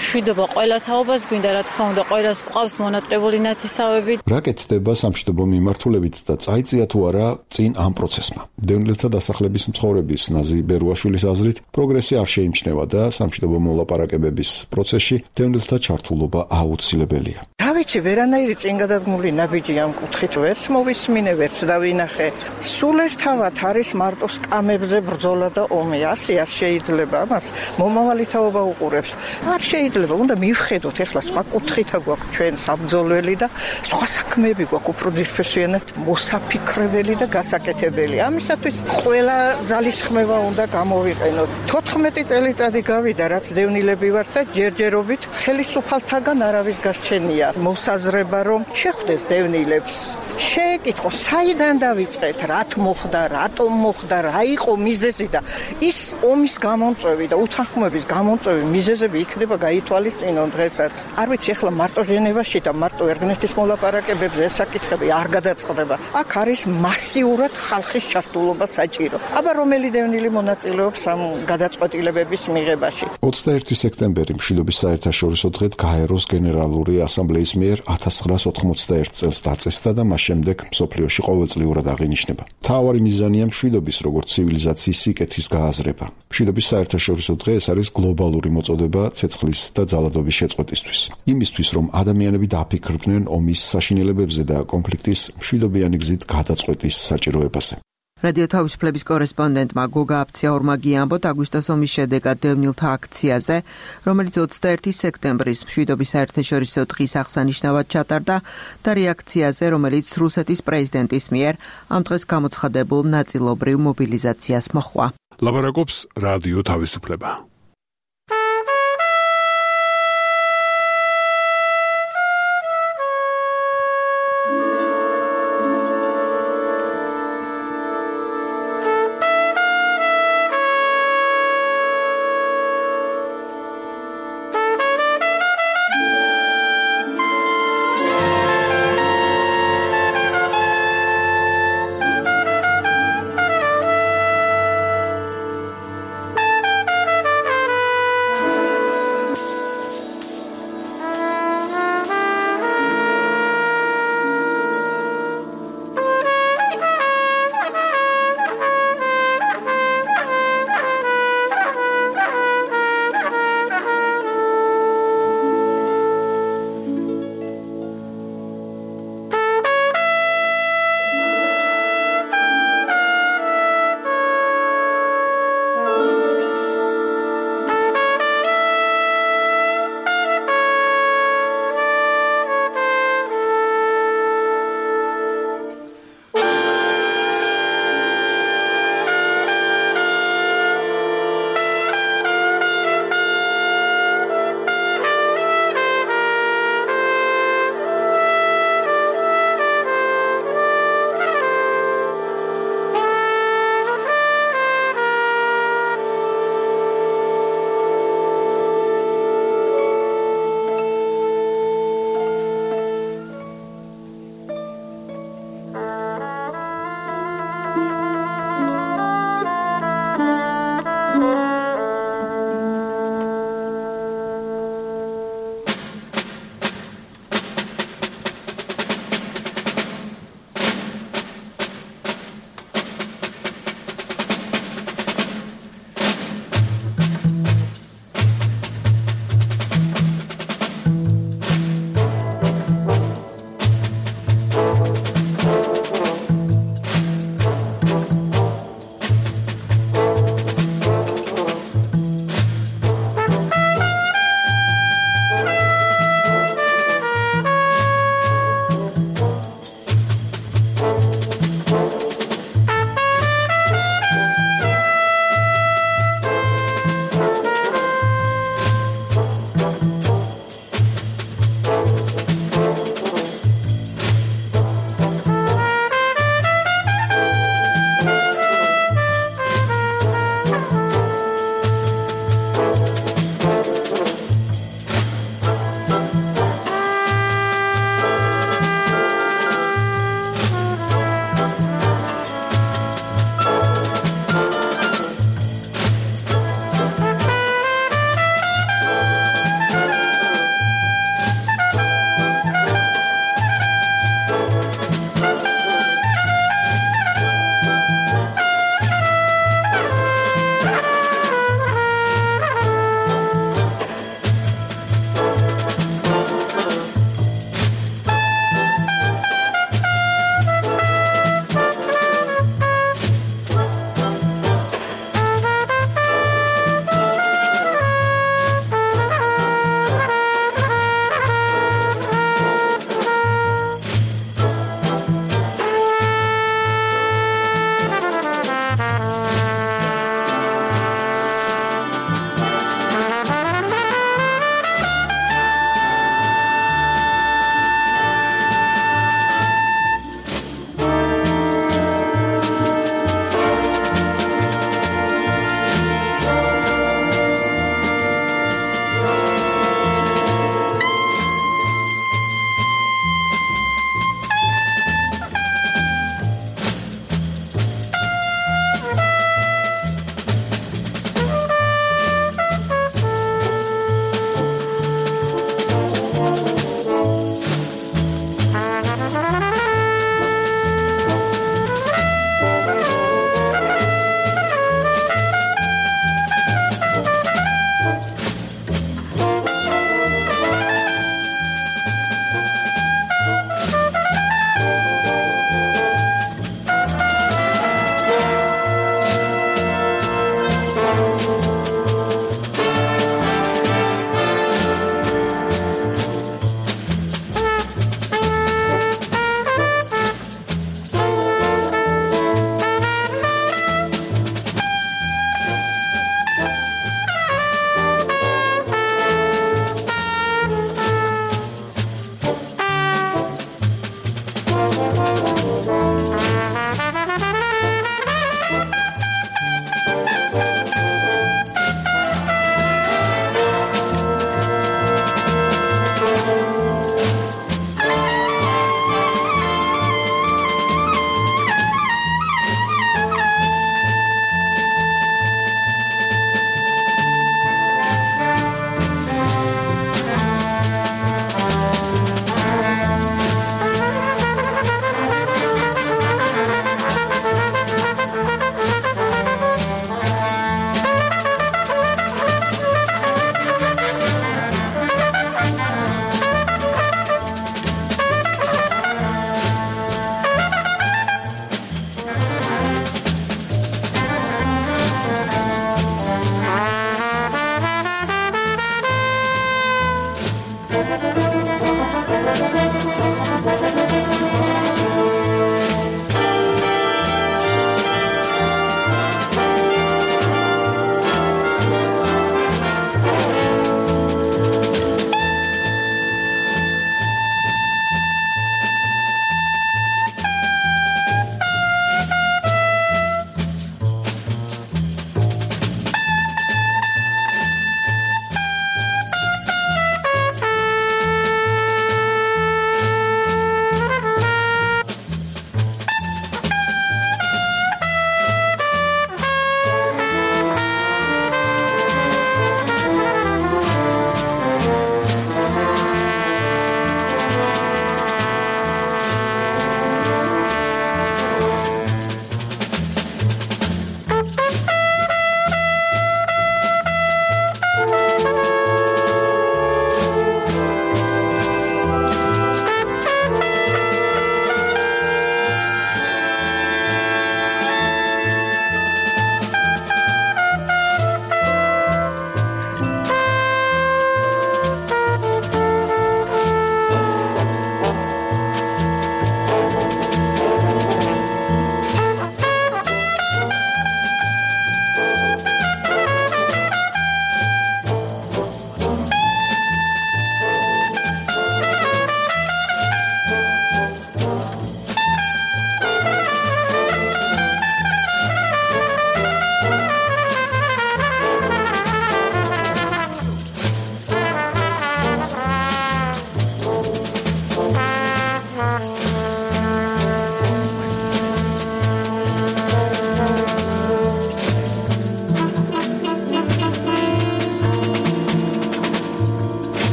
მშვიდობა ყველა თაობას გვინდა, რა თქმა უნდა, ყველას გვყავს მონატრებული ნათესავები. რა კეთდება სამშვიდობო მიმართულებით და წაიწია თუ არა წინ ამ პროცესმა? დევნილთა დასახლების მცხოვრების ნაზი ბერუაშვილის აზრით, პროგრესი არ შეიმჩნევა და სამშვიდობო მოლაპარაკებების პროცესში დევნილთა ჩართულობა აუცილებელია. რა ვიცი, ვერანაირი წინგადადგმული ნაბიჯი ამ კუთხით ვერც მოვისმინე, ვერც დავინახე. სულ ერთავად არის მარტო სკამებზე ბრძოლა და ომი. ასე არ შეიძლება ამას მომავალი თაობა უყურებს. არ შეიძლება, უნდა მივხედოთ ახლა სხვა კუთხითა გვაქვს ჩვენ საბრძოლველი და სხვა საქმეები გვაქვს უფრო ძირფესვიანად მოსაფიქრებელი და გასაკეთებელი. ამისათვის ყველა ძალისხმევა უნდა გამოვიყენოთ. 14 წელიწადი გავიდა, რაც დევნილები ვართ და ჯერჯერობით ხელისუფალთაგან არავის გარჩენია. მოსაზრება რომ შეხვდეს დევნილებს. შეეკითხო, საიდან დავიწყეთ, რათ მოხდა, რატომ მოხდა, რა იყო მიზეზი და ის ომის გამომწვევი და უთანხმოების გამომწვევი მიზეზები იქნება გაითვალისწინონ დღესაც. არ ვიცი, ახლა მარტო ჟენევაში და მარტო ერგნეთის მოლაპარაკებებზე ეს საკითხები არ გადაწყდება. აქ არის მასიურად ხალხის ჩართულობა საჭირო. აბა რომელი დევნილი მონაწილეობს ამ გადაწყვეტილებების მიღებაში? 21 სექტემბერი მშვიდობის საერთაშორისო დღედ გაეროს გენერალური ასამბლეის მიერ 1991 წელს დაწესდა და მას შემდეგ მსოფლიოში ყოველწლიურად აღინიშნება. მთავარი მიზანია მშვიდობის როგორც ცივილიზაციის სიკეთის გააზრება. მშვიდობის საერთაშორისო დღე ეს არის გლობალური მოწოდება ცეცხლის და ძალადობის შეწყვეტისთვის. იმისთვის, რომ ადამიანები დაფიქრდნენ ომის საშინელებებზე და კონფლიქტის მშვიდობიანი გზით გადაწყვეტის საჭიროებაზე. რადიო თავისუფლების კორესპონდენტმა გოგა აფციაურმა გიამბოთ აგვისტოს ომის შედეგად დევნილთა აქციაზე, რომელიც 21 სექტემბრის მშვიდობის საერთაშორისო დღის აღსანიშნავად ჩატარდა და რეაქციაზე, რომელიც რუსეთის პრეზიდენტის მიერ ამ დღეს გამოცხადებულ ნაწილობრივ მობილიზაციას მოჰყვა. ლაპარაკობს რადიო თავისუფლება.